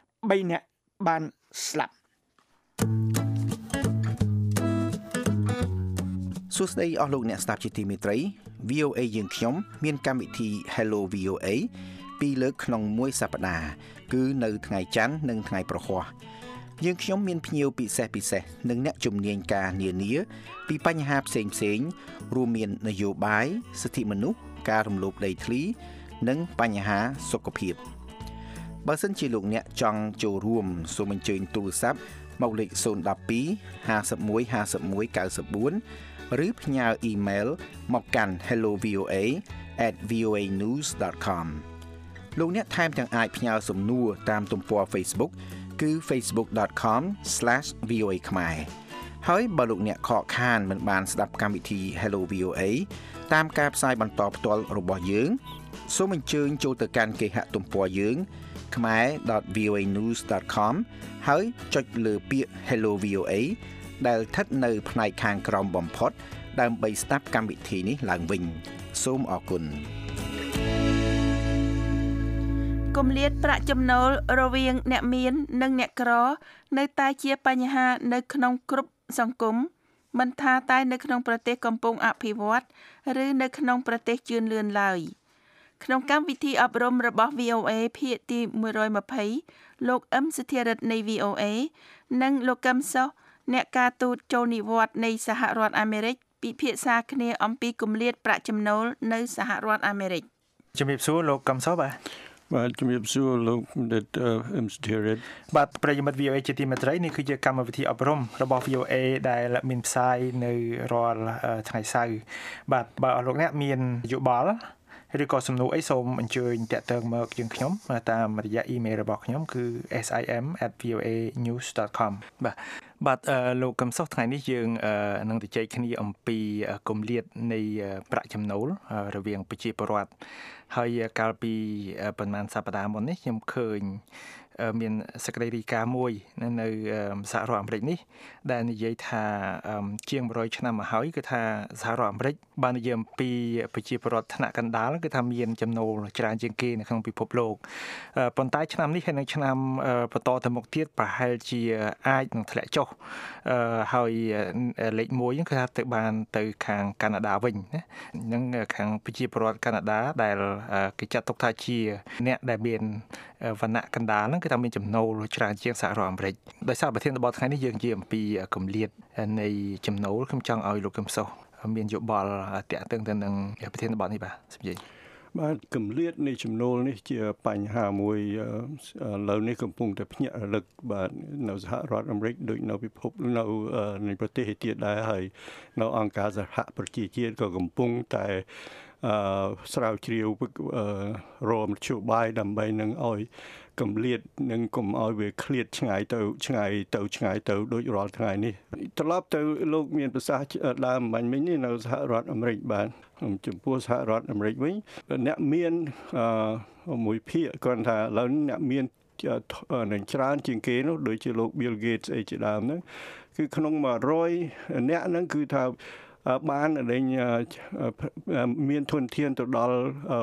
3នាក់បានស្លាប់សួស្តីអស់លោកអ្នកស្ដាប់ជាទីមេត្រី VOA យើងខ្ញុំមានកម្មវិធី Hello VOA 2លើកក្នុងមួយសប្តាហ៍គឺនៅថ្ងៃច័ន្ទនិងថ្ងៃប្រហ័សយើងខ្ញុំមានភ្ញៀវពិសេសនិងអ្នកជំនាញការនានាពីបញ្ហាផ្សេងរួមមាននយោបាយសិទ្ធិមនុស្សការរំលោភដីធ្លីនិងបញ្ហាសុខភាពបើសិនជាលោកអ្នកចង់ចូលរួមសូមអញ្ជើញទូរស័ព្ទមកលេខ012 51 51 94 ឬផ្ញើអ៊ីមែលមកកាន់ hellovoa@voanews.com លោកអ្នកថែមទាំងអាចផ្ញើសំណួរតាមទំព័រ Facebook គឺ facebook.com/voa ខ្មែរហើយបើលោកអ្នកខកខានមិនបានស្ដាប់កម្មវិធី Hello VOA តាមការផ្សាយបន្តផ្ទាល់របស់យើងសូមអញ្ជើញចូលទៅកាន់គេហទំព័រយើង khmer.voanews.com ហើយចុចលើពាក្យ Hello VOA ដែលស្ថិតនៅផ្នែកខាងក្រោមបំផុតដើម្បីស្ដាប់កម្មវិធីនេះឡើងវិញសូមអរគុណគម្លាតប្រាក់ចំណូលរវាងអ្នកមាននិងអ្នកក្រនៅតែជាបញ្ហានៅក្នុងគ្រប់សង្គមមិនថាតែនៅក្នុងប្រទេសកំពុងអភិវឌ្ឍឬនៅក្នុងប្រទេសជឿនលឿនឡើយក្នុងកម្មវិធីអប់រំរបស់ VOA ភាគទី120លោកអឹមសុធារិទ្ធនៃ VOA និងលោកកឹមសុខអ្នកការទូតចូលនិវត្តន៍នៃសហរដ្ឋអាមេរិកពិភាក្សាគ្នាអំពីគម្លាតប្រាក់ចំណូលនៅសហរដ្ឋអាមេរិកជំរាបសួរលោកកឹមសុខបាទជំរាបសួរលោកអឹមសុធារិទ្ធបាទប្រិយមិត្ត VOA ជាទីមេត្រីនេះគឺជាកម្មវិធីអប់រំរបស់ VOA ដែលមានផ្សាយនៅរាល់ថ្ងៃសៅរ៍បាទបើលោកអ្នកមានយោបល់ឬក៏សំណួរអីសូមអញ្ជើញតាក់ទងមកយើងខ្ញុំតាមរយៈអ៊ីមែលរបស់ខ្ញុំគឺ sim@voanews.com បាទលោកកឹមសុខថ្ងៃនេះយើងនឹងជជែកគ្នាអំពីគម្លាតនៃប្រាក់ចំណូលរវាងប្រជាពលរដ្ឋហើយកាលពីប្រហែលសប្តាហ៍មុននេះខ្ញុំឃើញមានសេចក្តីរាយការណ៍មួយនៅសហរដ្ឋអាមេរិកនេះដែលនិយាយថាជាង100ឆ្នាំមកហើយគឺថាសហរដ្ឋអាមេរិកបាននិយាយអំពីប្រជាពលរដ្ឋថ្នាក់កណ្ដាលគឺថាមានចំណូលច្រើនជាងគេនៅក្នុងពិភពលោកប៉ុន្តែឆ្នាំនេះហើយនឹងឆ្នាំបន្តទៅមុខទៀតប្រហែលជាអាចនឹងធ្លាក់ចុះហើយលេខ1ហ្នឹងគឺថាទៅបានទៅខាងកាណាដាវិញណានឹងខាងប្រជាពលរដ្ឋកាណាដាដែលគេចាត់ទុកថាជាអ្នកដែលមានវណ្ណៈកណ្ដាលហ្នឹងគឺថាមានចំណូលច្រើនជាងសហរដ្ឋអាមេរិកដោយសារប្រធានបទថ្ងៃនេះយើងនិយាយអំពីគម្លាតនៃចំណូលខ្ញុំចង់ឲ្យលោកកឹមសុខមានយោបល់តាក់ទងទៅនឹងប្រធានបទនេះបាទសម្រាប់បាទគម្លាតនៃចំណូលនេះជាបញ្ហាមួយលើនេះកំពុងតែភ្ញាក់រលឹកបាទនៅសហរដ្ឋអាមេរិកដូចនៅពិភពនៅនៃប្រទេសទៀតដែរហើយនៅអង្គការសហប្រជាជាតិក៏កំពុងតែស្រាវជ្រាវរមជ្ឈបាយដើម្បីនឹងឲ្យកំលៀតនឹងកុំឲ្យវាឃ្លាតឆ្ងាយទៅដូចរាល់ថ្ងៃនេះត្រឡប់ទៅលោកមានប្រសាសន៍ដើមបាញ់មិញនេះនៅសហរដ្ឋអាមេរិកបាទចំពោះសហរដ្ឋអាមេរិកវិញអ្នកមានមួយភាគគាត់ថាឥឡូវអ្នកមាននឹងច្រើនជាងគេនោះដូចជាលោក Bill Gates អីជាដើមហ្នឹងគឺក្នុង100អ្នកហ្នឹងគឺថាបានលេងមានធនធានទៅដល់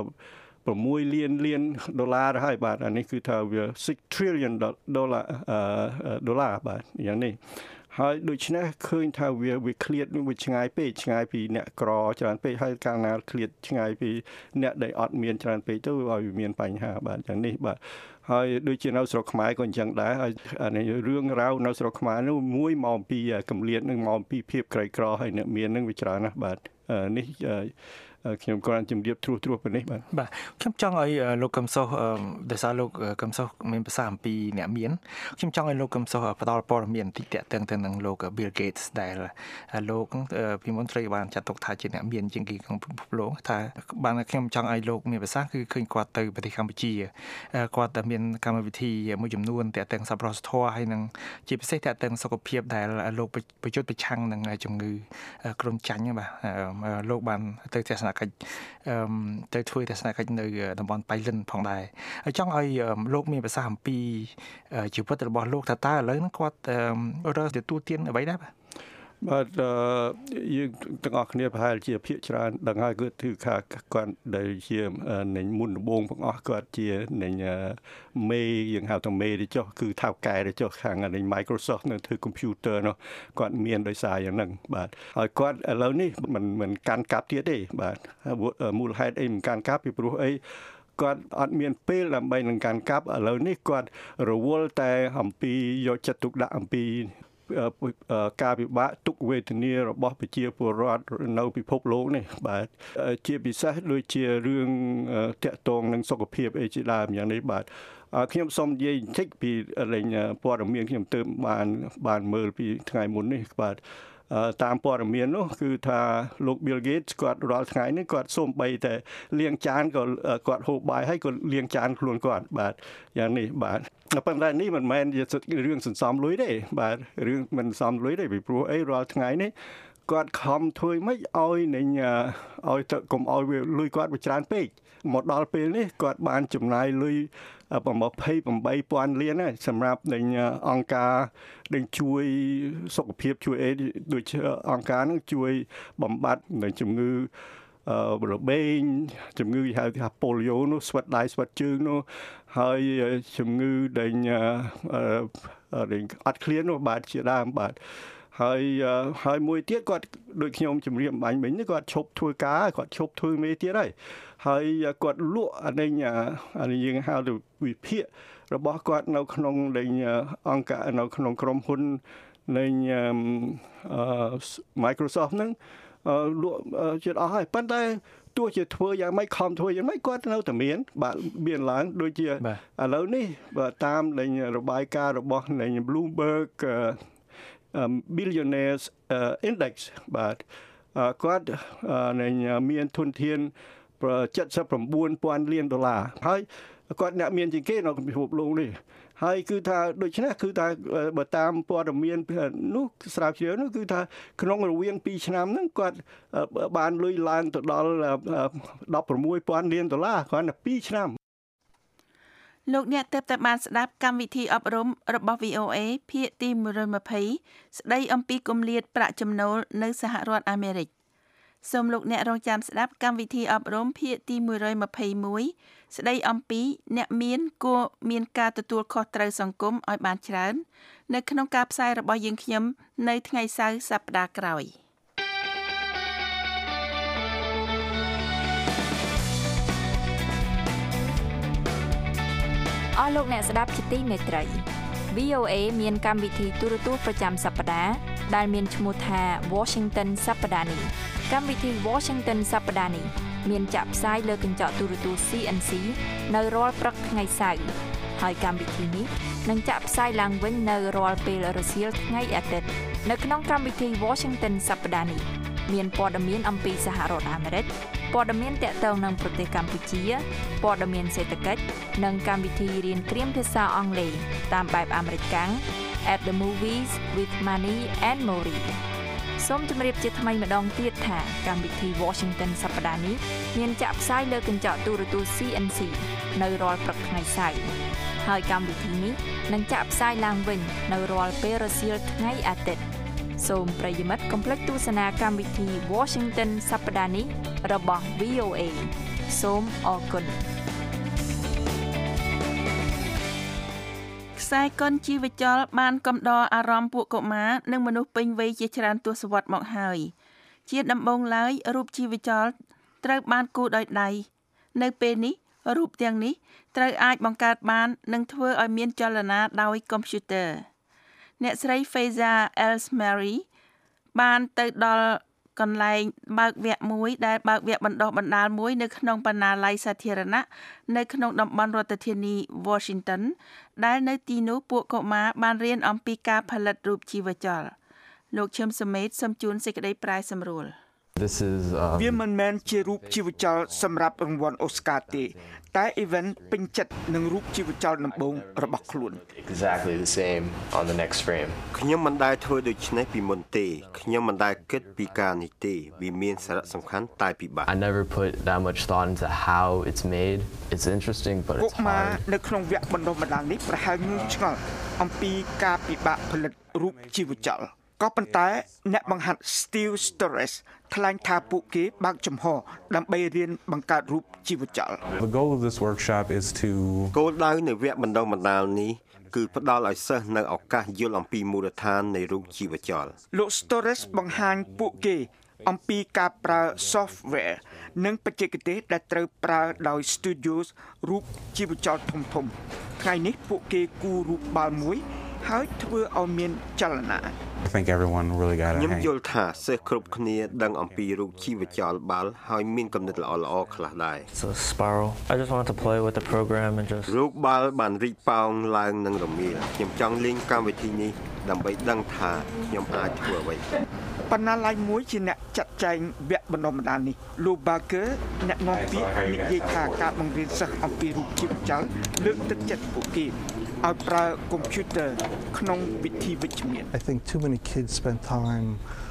6លានដុល្លារហើយបាទអានេះគឺថាវា6 trillion ដុល្លារបាទយ៉ាងនេះហើយដូច្នេះឃើញថាវាឃ្លាតវាឆ្ងាយពេកឆ្ងាយពីអ្នកក្រច្រើនពេកហើយកាលណាឃ្លាតឆ្ងាយពីអ្នកដែលអត់មានច្រើនពេកទៅឲ្យវាមានបញ្ហាបាទយ៉ាងនេះបាទហើយដូចជានៅស្រុកខ្មែរក៏អញ្ចឹងដែរហើយរឿងរ៉ាវនៅស្រុកខ្មែរនោះមួយមកពីកម្លាតនឹងមកពីភាពក្រីក្រហើយអ្នកមាននឹងវាច្រើនណាស់បាទនេះខ្ញុំគ្រាន់ជំរាបត្រួសប៉ុណ្ណេះបាទខ្ញុំចង់ឲ្យលោកកឹមសុខដោយសារលោកកឹមសុខមានប្រសាសន៍អំពីអ្នកមានខ្ញុំចង់ឲ្យលោកកឹមសុខផ្ដល់ព័ត៌មានបន្តិចតាក់ទងទៅនឹងលោក Bill Gates ដែលលោកពីមុនត្រូវបានចាត់ទុកថាជាអ្នកមានជាងគេក្នុងពិភពលោកថាបានខ្ញុំចង់ឲ្យលោកមានប្រសាសន៍គឺឃើញគាត់ទៅប្រទេសកម្ពុជាគាត់មានកម្មវិធីមួយចំនួនតាក់ទងសប្បុរសធម៌ហើយនឹងជាពិសេសតាក់ទងសុខភាពដែលលោកប្រយុទ្ធប្រឆាំងនឹងជំងឺគ្រុនចាញ់បាទលោកបានទៅទស្សនកិច្ចទៅធ្វើទស្សនកិច្ចនៅតំបន់ប៉ៃលិនផងដែរហើយចង់ឲ្យលោកមានប្រសាសន៍អំពីជីវិតរបស់លោកថាតើឥឡូវហ្នឹងគាត់រើសទទួលទានអ្វីដែរបាទយើងទាំងអស់គ្នាប្រហែលជាភាគច្រើនដឹងហើយគឺគាត់ដែលជានៃមុនដំបូងបងអស់គាត់ជានៃមេយើងហៅថាមេទៅចុះគឺថៅកែទៅចុះខាងនៃ Microsoft នៅធ្វើ computer នោះគាត់មានដោយសារយ៉ាងហ្នឹងបាទហើយគាត់ឥឡូវនេះមិនកាន់កាប់ទៀតទេបាទមូលហេតុអីមិនកាន់កាប់ពីព្រោះអីគាត់អត់មានពេលដើម្បីនឹងកាន់កាប់ឥឡូវនេះគាត់រវល់តែអំពីយកចិត្តទុកដាក់អំពីការពិបាកទុក្ខវេទនារបស់ប្រជាពលរដ្ឋនៅពិភពលោកនេះបាទជាពិសេសដូចជារឿងតាក់ទងនឹងសុខភាពអីជាដើមយ៉ាងនេះបាទខ្ញុំសូមនិយាយបន្តិចពីលេងព័ត៌មានខ្ញុំទើបបានមើលពីថ្ងៃមុននេះបាទតាមព័ត៌មាននោះគឺថាលោក Bill Gates គាត់រាល់ថ្ងៃនេះគាត់សូម្បីតែលាងចានក៏គាត់ហូបបាយហើយក៏លាងចានខ្លួនគាត់បាទយ៉ាងនេះបាទប៉ុន្តែនេះមិនមែនជារឿងសន្សំលុយទេបាទរឿងមិនសន្សំលុយទេពីព្រោះអីរាល់ថ្ងៃនេះគាត់ខំធ្វើម៉េចឲ្យឲ្យទៅកុំឲ្យវាលុយគាត់វាច្រើនពេកមកដល់ពេលនេះគាត់បានចំណាយលុយ28,000 លានហើយសម្រាប់នឹងអង្គការដែលជួយសុខភាពជួយអីដូចអង្គការនឹងជួយបំបត្តិនៅជំងឺរបេងជំងឺហៅថាប៉ូលីយ៉ូនោះស្វិតដៃស្វិតជើងនោះហើយជំងឺដែលអត់ឃ្លាននោះបាទជាដើមបាទហើយមួយទៀតគាត់ដូចខ្ញុំជម្រាបបាញ់មិញគាត់ឈប់ធ្វើការគាត់ឈប់ធ្វើមេទៀតហើយគាត់លក់អានេះយើងហៅទៅវិភាគរបស់គាត់នៅក្នុងអង្គការនៅក្នុងក្រុមហ៊ុននៃ Microsoft ហ្នឹងលក់ជិតអស់ហើយប៉ុន្តែទោះជាធ្វើយ៉ាងម៉េចខំធ្វើយ៉ាងម៉េចគាត់នៅតែមានបាទមានឡើងដូចជាឥឡូវនេះតាមរបាយការណ៍របស់ Bloomberg Billionaires Index បាទគាត់មានធនធាន79,000 លានដុល្លារហើយគាត់អ្នកមានជាងគេនៅពិភពលោកនេះហើយគឺថាដូច្នេះគឺថាបើតាមព័ត៌មាននោះស្រាវជ្រាវនោះគឺថាក្នុងរវាង2ឆ្នាំហ្នឹងគាត់បានលុយឡើងទៅដល់16,000 លានដុល្លារគ្រាន់តែ2ឆ្នាំលោកអ្នកទើបតែបានស្ដាប់កម្មវិធីអប់រំរបស់ VOA ភាគទី120ស្ដីអំពីគម្លាតប្រាក់ចំណូលនៅសហរដ្ឋអាមេរិកសូមលោកអ្នករងចាំស្ដាប់កម្មវិធីអប់រំភាគទី121ស្ដីអំពីអ្នកគួរមានការទទួលខុសត្រូវសង្គមឲ្យបានច្រើននៅក្នុងការផ្សាយរបស់យើងខ្ញុំនៅថ្ងៃសៅរ៍សប្តាហ៍ក្រោយអស់លោកអ្នកស្ដាប់ជាទីមេត្រី VOA មានកម្មវិធីទូរទស្សន៍ប្រចាំសប្តាហ៍ដែលមានឈ្មោះថា Washington សប្តាហ៍នេះកម្មវិធី Washington សប្តាហ៍នេះមានចាក់ផ្សាយលើកញ្ចក់ទូរទស្សន៍ CNC នៅរាល់ព្រឹកថ្ងៃសៅរ៍ហើយកម្មវិធីនេះនឹងចាក់ផ្សាយឡើងវិញនៅរាល់ពេលរសៀលថ្ងៃអាទិត្យនៅក្នុងកម្មវិធី Washington សប្តាហ៍នេះមានព័ត៌មានអំពីសហរដ្ឋអាមេរិកព័ត៌មានទាក់ទងនឹងប្រទេសកម្ពុជាព័ត៌មានសេដ្ឋកិច្ចនិងកម្មវិធីរៀនត្រៀមភាសាអង់គ្លេសតាមបែបអាមេរិកកាំង At the Movies with Manny and Mori សូមជម្រាបជាថ្មីម្ដងទៀតថាកម្មវិធី Washington សប្តាហ៍នេះមានចាក់ផ្សាយលើកញ្ចក់ទូរទស្សន៍ CNC នៅរាល់ព្រឹកថ្ងៃសៅរ៍ហើយកម្មវិធីនេះនឹងចាក់ផ្សាយឡើងវិញនៅរាល់ពេលរសៀលថ្ងៃអាទិត្យសូមប្រិយមិត្តកុំភ្លេចទស្សនាកម្មវិធី Washington សប្តាហ៍នេះរបស់ VOA សូមអរគុណខ្សែកុនជីវចលបានកំដរអារម្មណ៍ពួកកុមារនិងមនុស្សពេញវ័យជាច្រើនទសវត្សរ៍មកហើយជាដំបូងឡើយរូបជីវចលត្រូវបានគូរដោយដៃនៅពេលនេះរូបទាំងនេះត្រូវអាចបង្កើតបាននិងធ្វើឲ្យមានចលនាដោយកុំព្យូទ័រអ្នកស្រី Faiza Elsmeri បានទៅដល់កន្លែងបើកវគ្គមួយដែលបើកវគ្គបណ្ដុះបណ្ដាលមួយនៅក្នុងបណ្ណាល័យសាធារណៈនៅក្នុងតំបន់រដ្ឋធានី Washington ដែលនៅទីនោះពួកកុមារបានរៀនអំពីការផលិតរូបជីវចលលោកឈឹមសមេតសូមជូនសេចក្តីប្រែសម្រួលវាមិនមែនជារូបជីវចលសម្រាប់រង្វាន់អូស្ការទេតែ event ពេញចិត្តនឹងរូបជីវចលដំបូងរបស់ខ្លួន Exactly the same on the next frame ខ្ញុំមិនដែលធ្វើដូច្នេះពីមុនទេខ្ញុំមិនដែលគិតពីការនេះទេវាមានសារៈសំខាន់តែពិបាក I never put that much thought into how it's made It's interesting but it's hard នៅក្នុងវគ្គបណ្ដុះបណ្ដាលនេះប្រហែលងងឆ្ងល់អំពីការពិបាកផលិតរូបជីវចលក៏ប៉ុន្តែអ្នកបង្ហាត់ Steve Torres ថ្លែងថាពួកគេបើកចំហដើម្បីរៀនបង្កើតរូបជីវចល The goal of this workshop is to គោលដៅនៃវគ្គបណ្ដុះបណ្ដាលនេះគឺផ្ដល់ឲ្យសិស្សនៅឱកាសយល់អំពីមូលដ្ឋាននៃរូបជីវចលលោក Torres បង្ហាញពួកគេអំពីការប្រើ software និងបច្ចេកទេសដែលត្រូវប្រើដោយ studios រូបជីវចលធំៗថ្ងៃនេះពួកគេគូររូបបាល់មួយហើយធ្វើឲ្យមានចលនា I think everyone really got it ខ្ញុំយល់ថាសិស្សគ្រប់គ្នាដឹងអំពីរូបជីវចលបាល់ហើយមានគំនិតល្អៗខ្លះដែរ So spiral I just wanted to play with the program and just រូបបាល់បានរីកប៉ោងឡើងនឹងរមៀលខ្ញុំចង់លេងកម្មវិធីនេះដើម្បីដឹងថាខ្ញុំអាចធ្វើអ្វីបណ្ណាល័យមួយជាអ្នកចាត់ចែងវគ្គបណ្ដុះបណ្ដាលនេះលោក Barker អ្នកនាំពាក្យនិយាយថាការបង្រៀនសិស្សអំពីរូបជីវចលលើកទឹកចិត្តពួកគេឲ្យប្រើកុំព្យូទ័រក្នុងវិធីវិជ្ជមាន I think too many kids spend time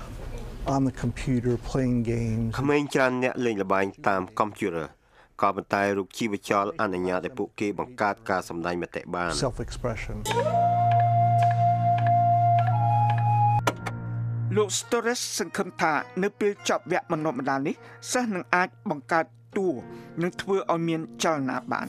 on the computer playing games ក្មេងច្រើនអ្នកលេងល្បែងតាមកុំព្យូទ័រក៏ប៉ុន្តែរូបជីវចលអនុញ្ញាតឲ្យពួកគេបង្កើតការសម្ដែងមតិបាន self expression លោក Torres សង្ឃឹមថានៅពេលចប់វគ្គបណ្ដុះបណ្ដាលនេះសិស្សនឹងអាចបង្កើតតួនិងធ្វើឲ្យមានចលនាបាន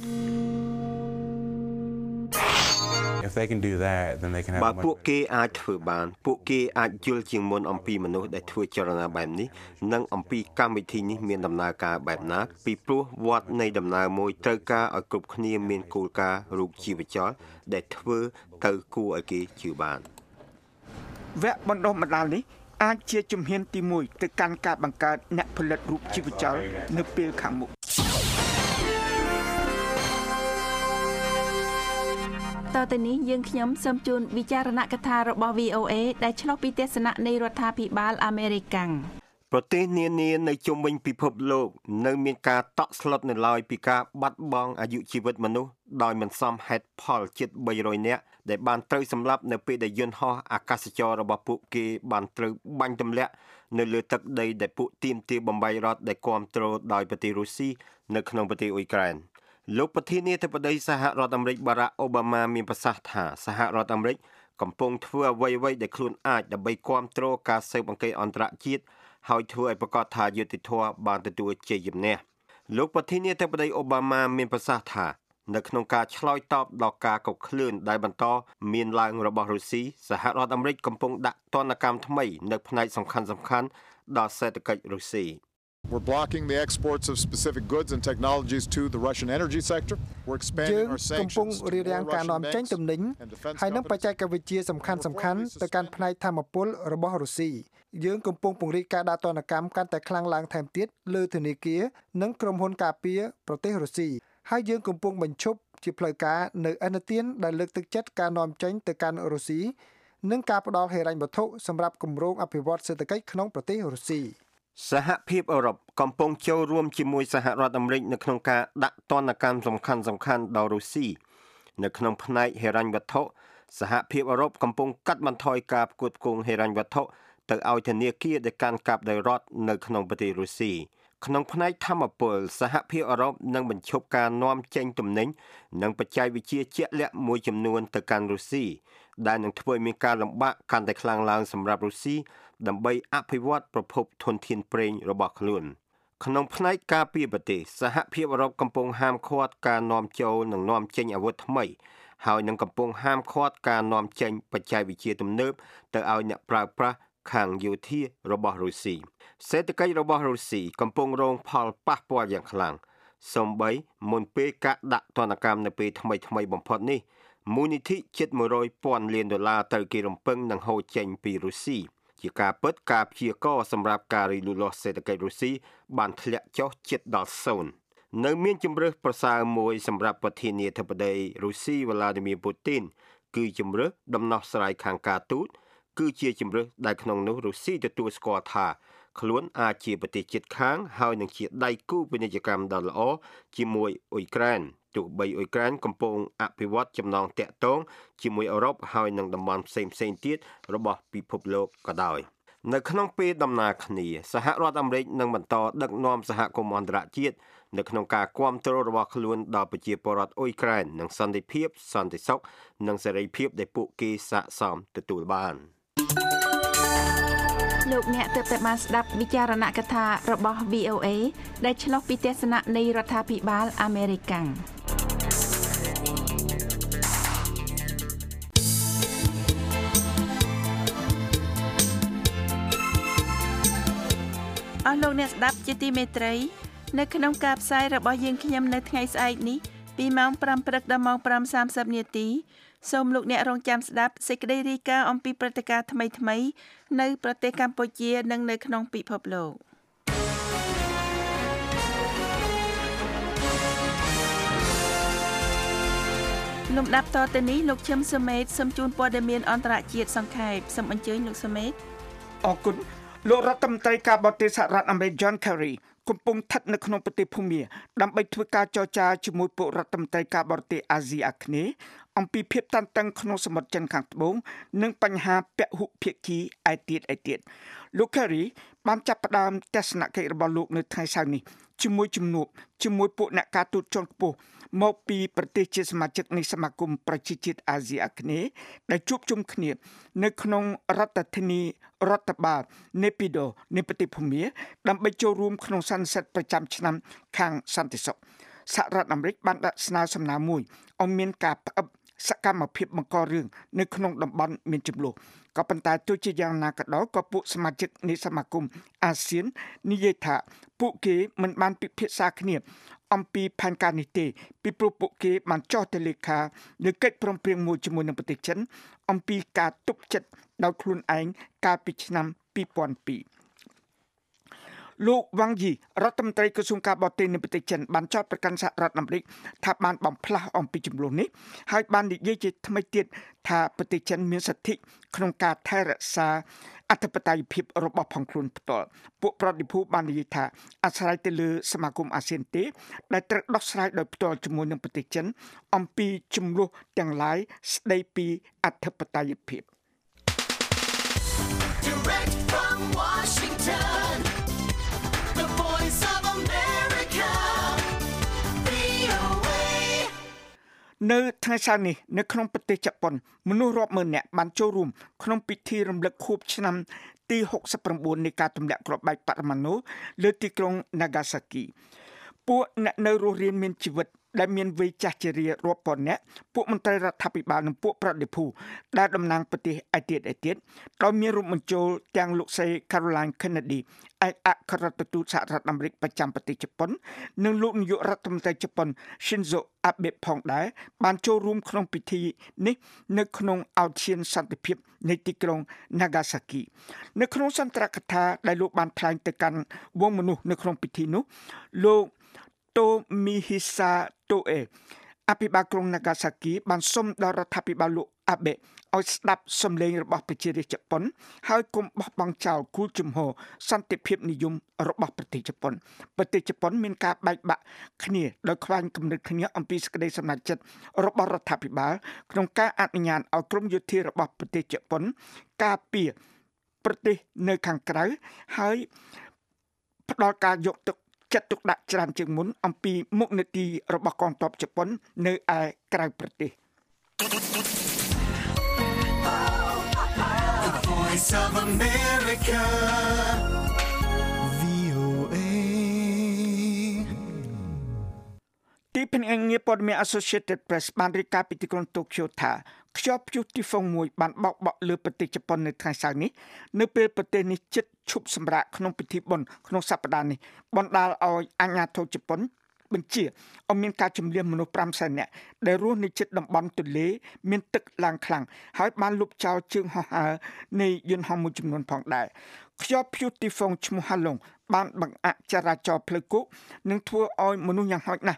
If they can do that then they can have បើពួកគេអាចធ្វើបានពួកគេអាចយល់ជាងមុនអំពីមនុស្សដែលធ្វើចលនាបែបនេះនិងអំពីកម្មវិធីនេះមានដំណើរការបែបណាពីព្រោះវត្តនៃដំណើរមួយត្រូវការឲ្យគ្រប់គ្នាមានគោលការណ៍រូបជីវចលដែលធ្វើទៅគួរឲ្យគេជឿបានវគ្គបណ្ដុះបណ្ដាលនេះអាចជាជំហានទី1ទៅកាន់ការបង្កើតអ្នកផលិតរូបជីវចលនៅពេលខាងមុខតទៅនេះយើងខ្ញុំសូមជូនវិចារណកថារបស់ VOA ដែលឆ្លុះពីទស្សនៈនៃរដ្ឋាភិបាលអាមេរិកកាំងប្រទេសនានានៅជុំវិញពិភពលោកនៅមានការតក់ស្លុតនៅឡើយពីការបាត់បង់អាយុជីវិតមនុស្សដោយមិនសមហេតុផលជិត300នាក់ដែលបានត្រូវសម្លាប់នៅពេលដែលយន្តហោះអាកាសចររបស់ពួកគេបានត្រូវបាញ់ទម្លាក់នៅលើទឹកដីដែលពួកទាមទារបំបីរដ្ឋដែលគ្រប់គ្រងដោយប្រទេសរុស្ស៊ីនៅក្នុងប្រទេសអ៊ុយក្រែនលោកប្រធានាធិបតីសហរដ្ឋអាមេរិកបារ៉ាក់អូបាម៉ាមានប្រសាសន៍ថាសហរដ្ឋអាមេរិកកំពុងធ្វើអ្វីៗដែលខ្លួនអាចដើម្បីគាំទ្រការស៊ើបអង្កេតអន្តរជាតិហើយធ្វើឲ្យប្រកាសថាយុត្តិធម៌បានទទួលជ័យជំនះលោកប្រធានាធិបតីអូបាម៉ាមានប្រសាសន៍ថានៅក្នុងការឆ្លើយតបដល់ការកកឃ្លឿនដែលបន្តមានឡើងរបស់រុស្ស៊ីសហរដ្ឋអាមេរិកកំពុងដាក់ទណ្ឌកម្មថ្មីនៅផ្នែកសំខាន់ៗដល់សេដ្ឋកិច្ចរុស្ស៊ី We're blocking the exports of specific goods and technologies to the Russian energy sector. We're expanding our sanctions to Russian banks and defense ហើយនឹងបច្ចេកវិទ្យាសំខាន់ទៅកាន់ផ្នែកធម្មពលរបស់រុស្ស៊ីយើងកំពុងពង្រីកការដាក់ទណ្ឌកម្មកាន់តែខ្លាំងឡើងថែមទៀតលើធនាគារនិងក្រុមហ៊ុនការពារប្រទេសរុស្ស៊ីហើយយើងកំពុងបញ្ឈប់ជាផ្លូវការនៅឥណទានដែលលើកទឹកចិត្តការនាំចេញទៅកាន់រុស្ស៊ីនិងការផ្ដល់ហិរញ្ញវត្ថុសម្រាប់គម្រោងអភិវឌ្ឍសេដ្ឋកិច្ចក្នុងប្រទេសរុស្ស៊ីសហភាពអឺរ៉ុបកំពុងចូលរួមជាមួយសហរដ្ឋអាមេរិកនៅក្នុងការដាក់ទណ្ឌកម្មសំខាន់ដល់រុស្ស៊ីនៅក្នុងផ្នែកហិរញ្ញវត្ថុសហភាពអឺរ៉ុបកំពុងកាត់បន្ថយការផ្គត់ផ្គង់ហិរញ្ញវត្ថុទៅឲ្យធនាគារដែលកាន់កាប់ដោយរដ្ឋនៅក្នុងប្រទេសរុស្ស៊ីក្នុងផ្នែកធម្មពលសហភាពអឺរ៉ុបនឹងបញ្ឈប់ការនាំចេញទំនិញនិងបច្ចេកវិទ្យាជាក់លាក់មួយចំនួនទៅកាន់រុស្ស៊ីដែលនឹងធ្វើឲ្យមានការលំបាកកាន់តែខ្លាំងឡើងសម្រាប់រុស្ស៊ីដើម្បីអភិវឌ្ឍប្រភពធនធានប្រេងរបស់ខ្លួនក្នុងផ្នែកការពារប្រទេសសហភាពអឺរ៉ុបកំពុងហាមឃាត់ការនាំចូលនិងនាំចេញអាវុធថ្មីហើយនឹងកំពុងហាមឃាត់ការនាំចេញបច្ចេកវិទ្យាទំនើបទៅឲ្យអ្នកប្រើប្រាស់ខាងយោធារបស់រុស្ស៊ីសេដ្ឋកិច្ចរបស់រុស្ស៊ីកំពុងរងផលប៉ះពាល់យ៉ាងខ្លាំងសូម្បីមុនពេលការដាក់ទណ្ឌកម្មនៅពេលថ្មីបំផុតនេះមូលនិធិជិត$100,000 លានត្រូវគេរំពឹងនឹងហូរចេញពីរុស្ស៊ីជាការពិតការព្យាករណ៍សម្រាប់ការរីលូតលាស់សេដ្ឋកិច្ចរុស្ស៊ីបានធ្លាក់ចុះជិតដល់0នៅមានជំរើសប្រសើរមួយសម្រាប់ប្រធានាធិបតីរុស្ស៊ី Vladimir Putin គឺជំរើសដំណោះស្រាយខាងការទូតគឺជាជំរើសដែលក្នុងនោះរុស្ស៊ីទទួលស្គាល់ថាខ្លួនអាចជាប្រទេសជិតខាងហើយនឹងជាដៃគូពាណិជ្ជកម្មដ៏ល្អជាមួយអ៊ុយក្រែនទោះបីអ៊ុយក្រែនកំពុងអភិវឌ្ឍចំណងតាក់ទងជាមួយអឺរ៉ុបហើយនឹងតំបន់ផ្សេងទៀតរបស់ពិភពលោកក៏ដោយនៅក្នុងពេលដំណើរគ្នាសហរដ្ឋអាមេរិកនឹងបន្តដឹកនាំសហគមន៍អន្តរជាតិនៅក្នុងការគាំទ្ររបស់ខ្លួនដល់ប្រជាពលរដ្ឋអ៊ុយក្រែននិងសន្តិភាពសន្តិសុខនិងសេរីភាពដែលពួកគេស័ក្តិសមទទួលបានលោកអ្នកទើបតែបានស្ដាប់វិចារណកថារបស់ VOA ដែលឆ្លុះពីទស្សនៈនៃរដ្ឋាភិបាលអាមេរិកកាំងអស់លោកអ្នកស្ដាប់ជាទីមេត្រីនៅក្នុងការផ្សាយរបស់យើងខ្ញុំនៅថ្ងៃស្អែកនេះពីម៉ោង 5 ព្រឹកដល់ម៉ោង 5:30 នាទីសូមលោកអ្នករងចាំស្ដាប់សេចក្តីរាយការណ៍អំពីព្រឹត្តិការណ៍ថ្មីៗនៅប្រទេសកម្ពុជានិងនៅក្នុងពិភពលោកលំដាប់តទៅនេះលោកឈឹមសុមេតសូមជូនព័ត៌មានអន្តរជាតិសង្ខេបសូមអញ្ជើញលោកសុមេតអរគុណលោករដ្ឋមន្ត្រីការបរទេសសហរដ្ឋអាមេរិក John Kerry កំពុងស្ថិតនៅក្នុងប្រទេសភូមាដើម្បីធ្វើការចរចាជាមួយពួករដ្ឋមន្ត្រីការបរទេសអាស៊ីអាគ្នេយ៍អំពីភាពតានតឹងក្នុងសមុទ្រចិនខាងត្បូងនិងបញ្ហាពហុភាគីឯទៀតលោក Kerry បានចាប់ផ្ដើមទស្សនកិច្ចរបស់លោកនៅថ្ងៃសៅរ៍នេះជាមួយជំនួបជាមួយពួកអ្នកការទូតជាន់ខ្ពស់មកពីប្រទេសជាសមាជិកនៃសមាគមប្រជាជាតិអាស៊ីអាគ្នេយ៍ដែលជួបជុំគ្នានៅក្នុងរដ្ឋធានីរដ្ឋបាលនេពីដូនៃប្រទេសភូមាដើម្បីចូលរួមក្នុងសន្និសីទប្រចាំឆ្នាំខាងសន្តិសុខសហរដ្ឋអាមេរិកបានដាក់ស្នើសំណើមួយឲ្យមានការផ្អឹបសកម្មភាពបង្ករឿងនៅក្នុងតំបន់មានជម្លោះក៏ប៉ុន្តែទោះជាយ៉ាងណាក៏ដោយក៏ពួកសមាជិកនៃសមាគមអាស៊ាននិយាយថាពួកគេមិនបានពិភាក្សាគ្នាអំពីផែនការនេះទេពីព្រោះពួកគេបានចុះទៅលេខាលើកិច្ចព្រមព្រៀងមួយជាមួយនឹងប្រទេសចិនអំពីការទប់ចិត្តដោយខ្លួនឯងកាលពីឆ្នាំ2002លោកវ៉ាងយីរដ្ឋមន្ត្រីក្រសួងការបរទេសនៃប្រទេសចិនបានចោទប្រកាន់សហរដ្ឋអាមេរិកថាបានបំផ្លាស់អំពីចំនួននេះហើយបាននិយាយជាថ្មីទៀតថាប្រទេសចិនមានសិទ្ធិក្នុងការថែរក្សាអធិបតេយ្យភាពរបស់ផងខ្លួនផ្ទាល់ពួកប្រតិភូបាននិយាយថាអាស្រ័យទៅលើសមាគមអាស៊ានទេដែលត្រូវដោះស្រាយដោយផ្ទាល់ជាមួយនឹងប្រទេសចិនអំពីចំនួនទាំងឡាយស្ដីពីអធិបតេយ្យភាព Direct from Washington The Voice of America VOA នៅថ្ងៃសៅរ៍នេះនៅក្នុងប្រទេសជប៉ុនមនុស្សរាប់ម៉ឺននាក់បានចូលរួមក្នុងពិធីរំលឹកខួបឆ្នាំទី69នៃការទម្លាក់គ្រាប់បែកបរមាណុលើទីក្រុង Nagasaki ពួកអ្នកនៅរស់រានមានជីវិតដែលមានវ័យចាស់ជរារាប់ពាន់នាក់ពួកមន្ត្រីរដ្ឋាភិបាលនិងពួកប្រតិភូដែលតំណាងប្រទេសឯទៀតដោយមានរួមបញ្ចូលទាំងលោកស្រី Caroline Kennedy ឯកអគ្គរដ្ឋទូតសហរដ្ឋអាមេរិកប្រចាំប្រទេសជប៉ុននិងលោកនាយករដ្ឋមន្ត្រីជប៉ុន Shinzo Abe ផងដែរបានចូលរួមក្នុងពិធីនេះនៅក្នុងអោធានសន្តិភាពនៃទីក្រុង Nagasaki នៅក្នុងសន្ទរកថាដែលលោកបានថ្លែងទៅកាន់វងមនុស្សនៅក្នុងពិធីនោះលោកTomihisa Toe អភិបាលក្រុង Nagasaki បានសុំដល់រដ្ឋាភិបាលលោក Abe ឲ្យស្ដាប់សំឡេងរបស់ប្រជារាស្ត្រជប៉ុនហើយកុំបោះបង់ចោលគោលជំហរសន្តិភាពនិយមរបស់ប្រទេសជប៉ុនប្រទេសជប៉ុនមានការបែកបាក់គ្នាដោយខ្វែងគំនិតគ្នាអំពីសេចក្តីសម្រេចចិត្តរបស់រដ្ឋាភិបាលក្នុងការអនុញ្ញាតឲ្យក្រុមយោធារបស់ប្រទេសជប៉ុនការពារប្រទេសនៅខាងក្រៅហើយផ្ដល់ការយកទឹកចាត់ទុកដាក់ច្រើនជាងមុនអំពីមុខនីតិរបស់កងទ័ពជប៉ុននៅឯក្រៅប្រទេស Voice of America VOA ទីភ្នាក់ងារព័ត៌មាន Associated Press បានរាយការណ៍ពីទីក្រុងតូក្យូថាខ្យល់ព្យុះទីហ្វុងមួយបានបោកបក់លើប្រទេសជប៉ុននៅថ្ងៃសៅរ៍នេះនៅពេលប្រទេសនេះជិតឈប់សម្រាកក្នុងពិធីបុណ្យក្នុងសប្តាហ៍នេះបណ្ដាលឲ្យអាជ្ញាធរជប៉ុនបញ្ជាឲ្យមានការជំនះមនុស្ស 500,000 នាក់ដែលរស់នៅជិតតំបន់ទន្លេមានទឹកឡើងខ្លាំងហើយបានលុបចោលជើងហោះហើរនៃយន្តហោះមួយចំនួនផងដែរខ្យល់ព្យុះទីហ្វុងឈ្មោះ Halong បានបង្អាក់ចរាចរណ៍ផ្លូវគោកនិងធ្វើឲ្យមនុស្សយ៉ាងហោចណាស់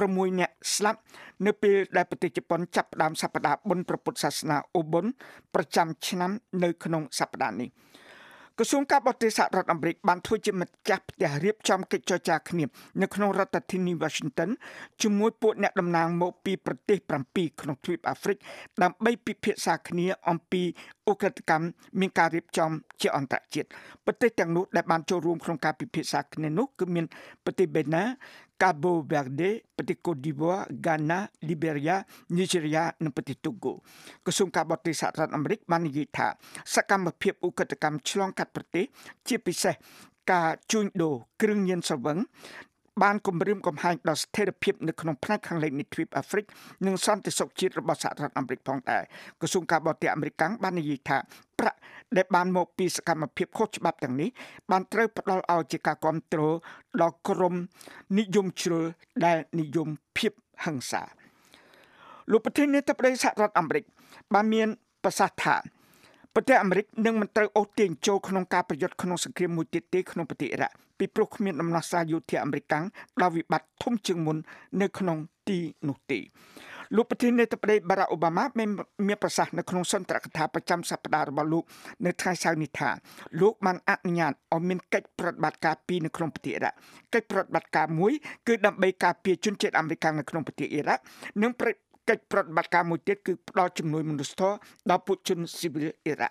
6នាក់ស្លាប់នៅពេលដែលប្រទេសជប៉ុនចាប់ផ្ដើមសប្តាហ៍បុណ្យព្រះពុទ្ធសាសនាអូបុនប្រចាំឆ្នាំនៅក្នុងសប្តាហ៍នេះក្រសួងការបរទេសសហរដ្ឋអាមេរិកបានធ្វើជាម្ចាស់ផ្ទះរៀបចំកិច្ចចរចាគ្នានៅក្នុងរដ្ឋធានី Washington ជាមួយពួកអ្នកតំណាងមកពីប្រទេស7ក្នុងទ្វីបអាហ្វ្រិកដើម្បីពិភាក្សាគ្នាអំពីឧក្រិដ្ឋកម្មមានការរៀបចំជាអន្តរជាតិប្រទេសទាំងនោះដែលបានចូលរួមក្នុងការពិភាក្សាគ្នានោះគឺមានប្រទេសបេណាCabo Verde ប្រទេស Côte d'Ivoire, Ghana, Liberia, Nigeria និងប្រទេស Togo ក្រសួងការបរទេសសហរដ្ឋអាមេរិកបាននិយាយថាសកម្មភាពឧក្រិដ្ឋកម្មឆ្លងកាត់ប្រទេសជាពិសេសការជួញដូរគ្រឿងញៀនស្រវឹងបានគំរាមកំហែងដល់ស្ថិរភាពនៅក្នុងផ្នែកខាងលិចនៃទ្វីបអាហ្វ្រិកនិងសន្តិសុខជាតិរបស់សហរដ្ឋអាមេរិកផងដែរក្រសួងការបរទេសអាមេរិកបាននិយាយថាប្រាក់ដែលបានមកពីសកម្មភាពខុសច្បាប់ទាំងនេះបានត្រូវផ្ដល់ឲ្យជាការគ្រប់គ្រងដល់ក្រុមនិយមជ្រុលដែលនិយមភាពហិង្សាលោកប្រធានាធិបតីសហរដ្ឋអាមេរិកបានមានប្រសាសន៍ថាប្រទេសអាមេរិកនឹងមិនត្រូវអូសទាញចូលក្នុងការប្រយុទ្ធក្នុងសង្គ្រាមមួយទៀតទេក្នុងប្រទេសអ៊ីរ៉ាក់ពីព្រោះគ្មានដំណោះស្រាយយោធាអាមេរិកដល់វិបត្តិធំជាងមុននៅក្នុងទីនោះទេលោកប្រធានាធិបតី Barack Obama មានប្រសាសន៍នៅក្នុងសន្ទរកថាប្រចាំសប្តាហ៍របស់លោកនៅថ្ងៃសៅរ៍នេះថាលោកបានអនុញ្ញាតឲ្យមានកិច្ចប្រតិបត្តិការពីរនៅក្នុងប្រទេសអ៊ីរ៉ាក់កិច្ចប្រតិបត្តិការមួយគឺដើម្បីការពារជនជាតិអាមេរិកនៅក្នុងប្រទេសអ៊ីរ៉ាក់និងកិច្ចប្រតិបត្តិការមួយទៀតគឺផ្ដល់ជំនួយមនុស្សធម៌ដល់ពលជនស៊ីវិលអ៊ីរ៉ាក់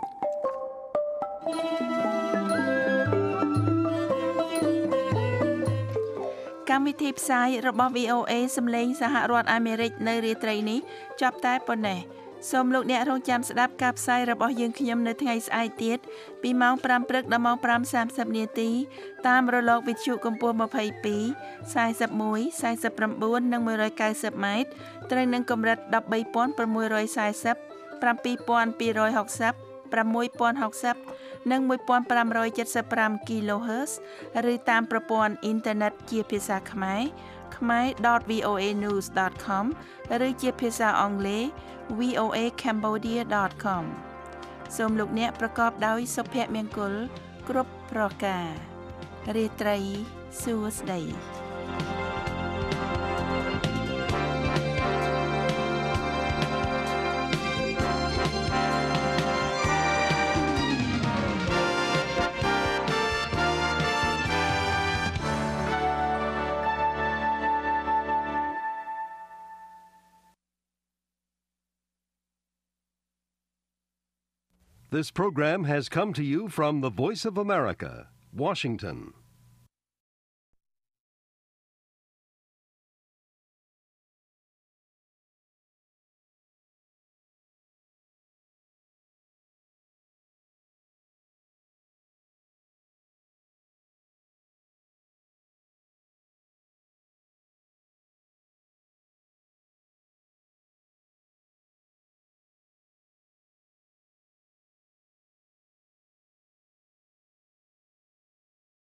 កម្មវិធីផ្សាយរបស់ VOA សម្លេងសហរដ្ឋអាមេរិកនៅរាត្រីនេះចប់តែប៉ុណ្ណេះសូមលោកអ្នករងចាំស្ដាប់ការផ្សាយរបស់យើងខ្ញុំនៅថ្ងៃស្អែកទៀតពីម៉ោង 5 ព្រឹកដល់ម៉ោង 5:30 នាទីតាមរលកវិទ្យុកម្ពស់ 22 41 49 និង 190 ម៉ែត្រត្រូវនឹងកម្រិត 13,640 7,260 6060 និង 1575 kHz ឬតាមប្រព័ន្ធអ៊ីនធឺណិតជាភាសាខ្មែរkhmer.voanews.com ឬជាភាសាអង់គ្លេស voacambodia.com សូមលោកអ្នកប្រកបដោយសុភមង្គលគ្រប់ប្រការរាត្រីសួស្តី This program has come to you from the Voice of America, Washington.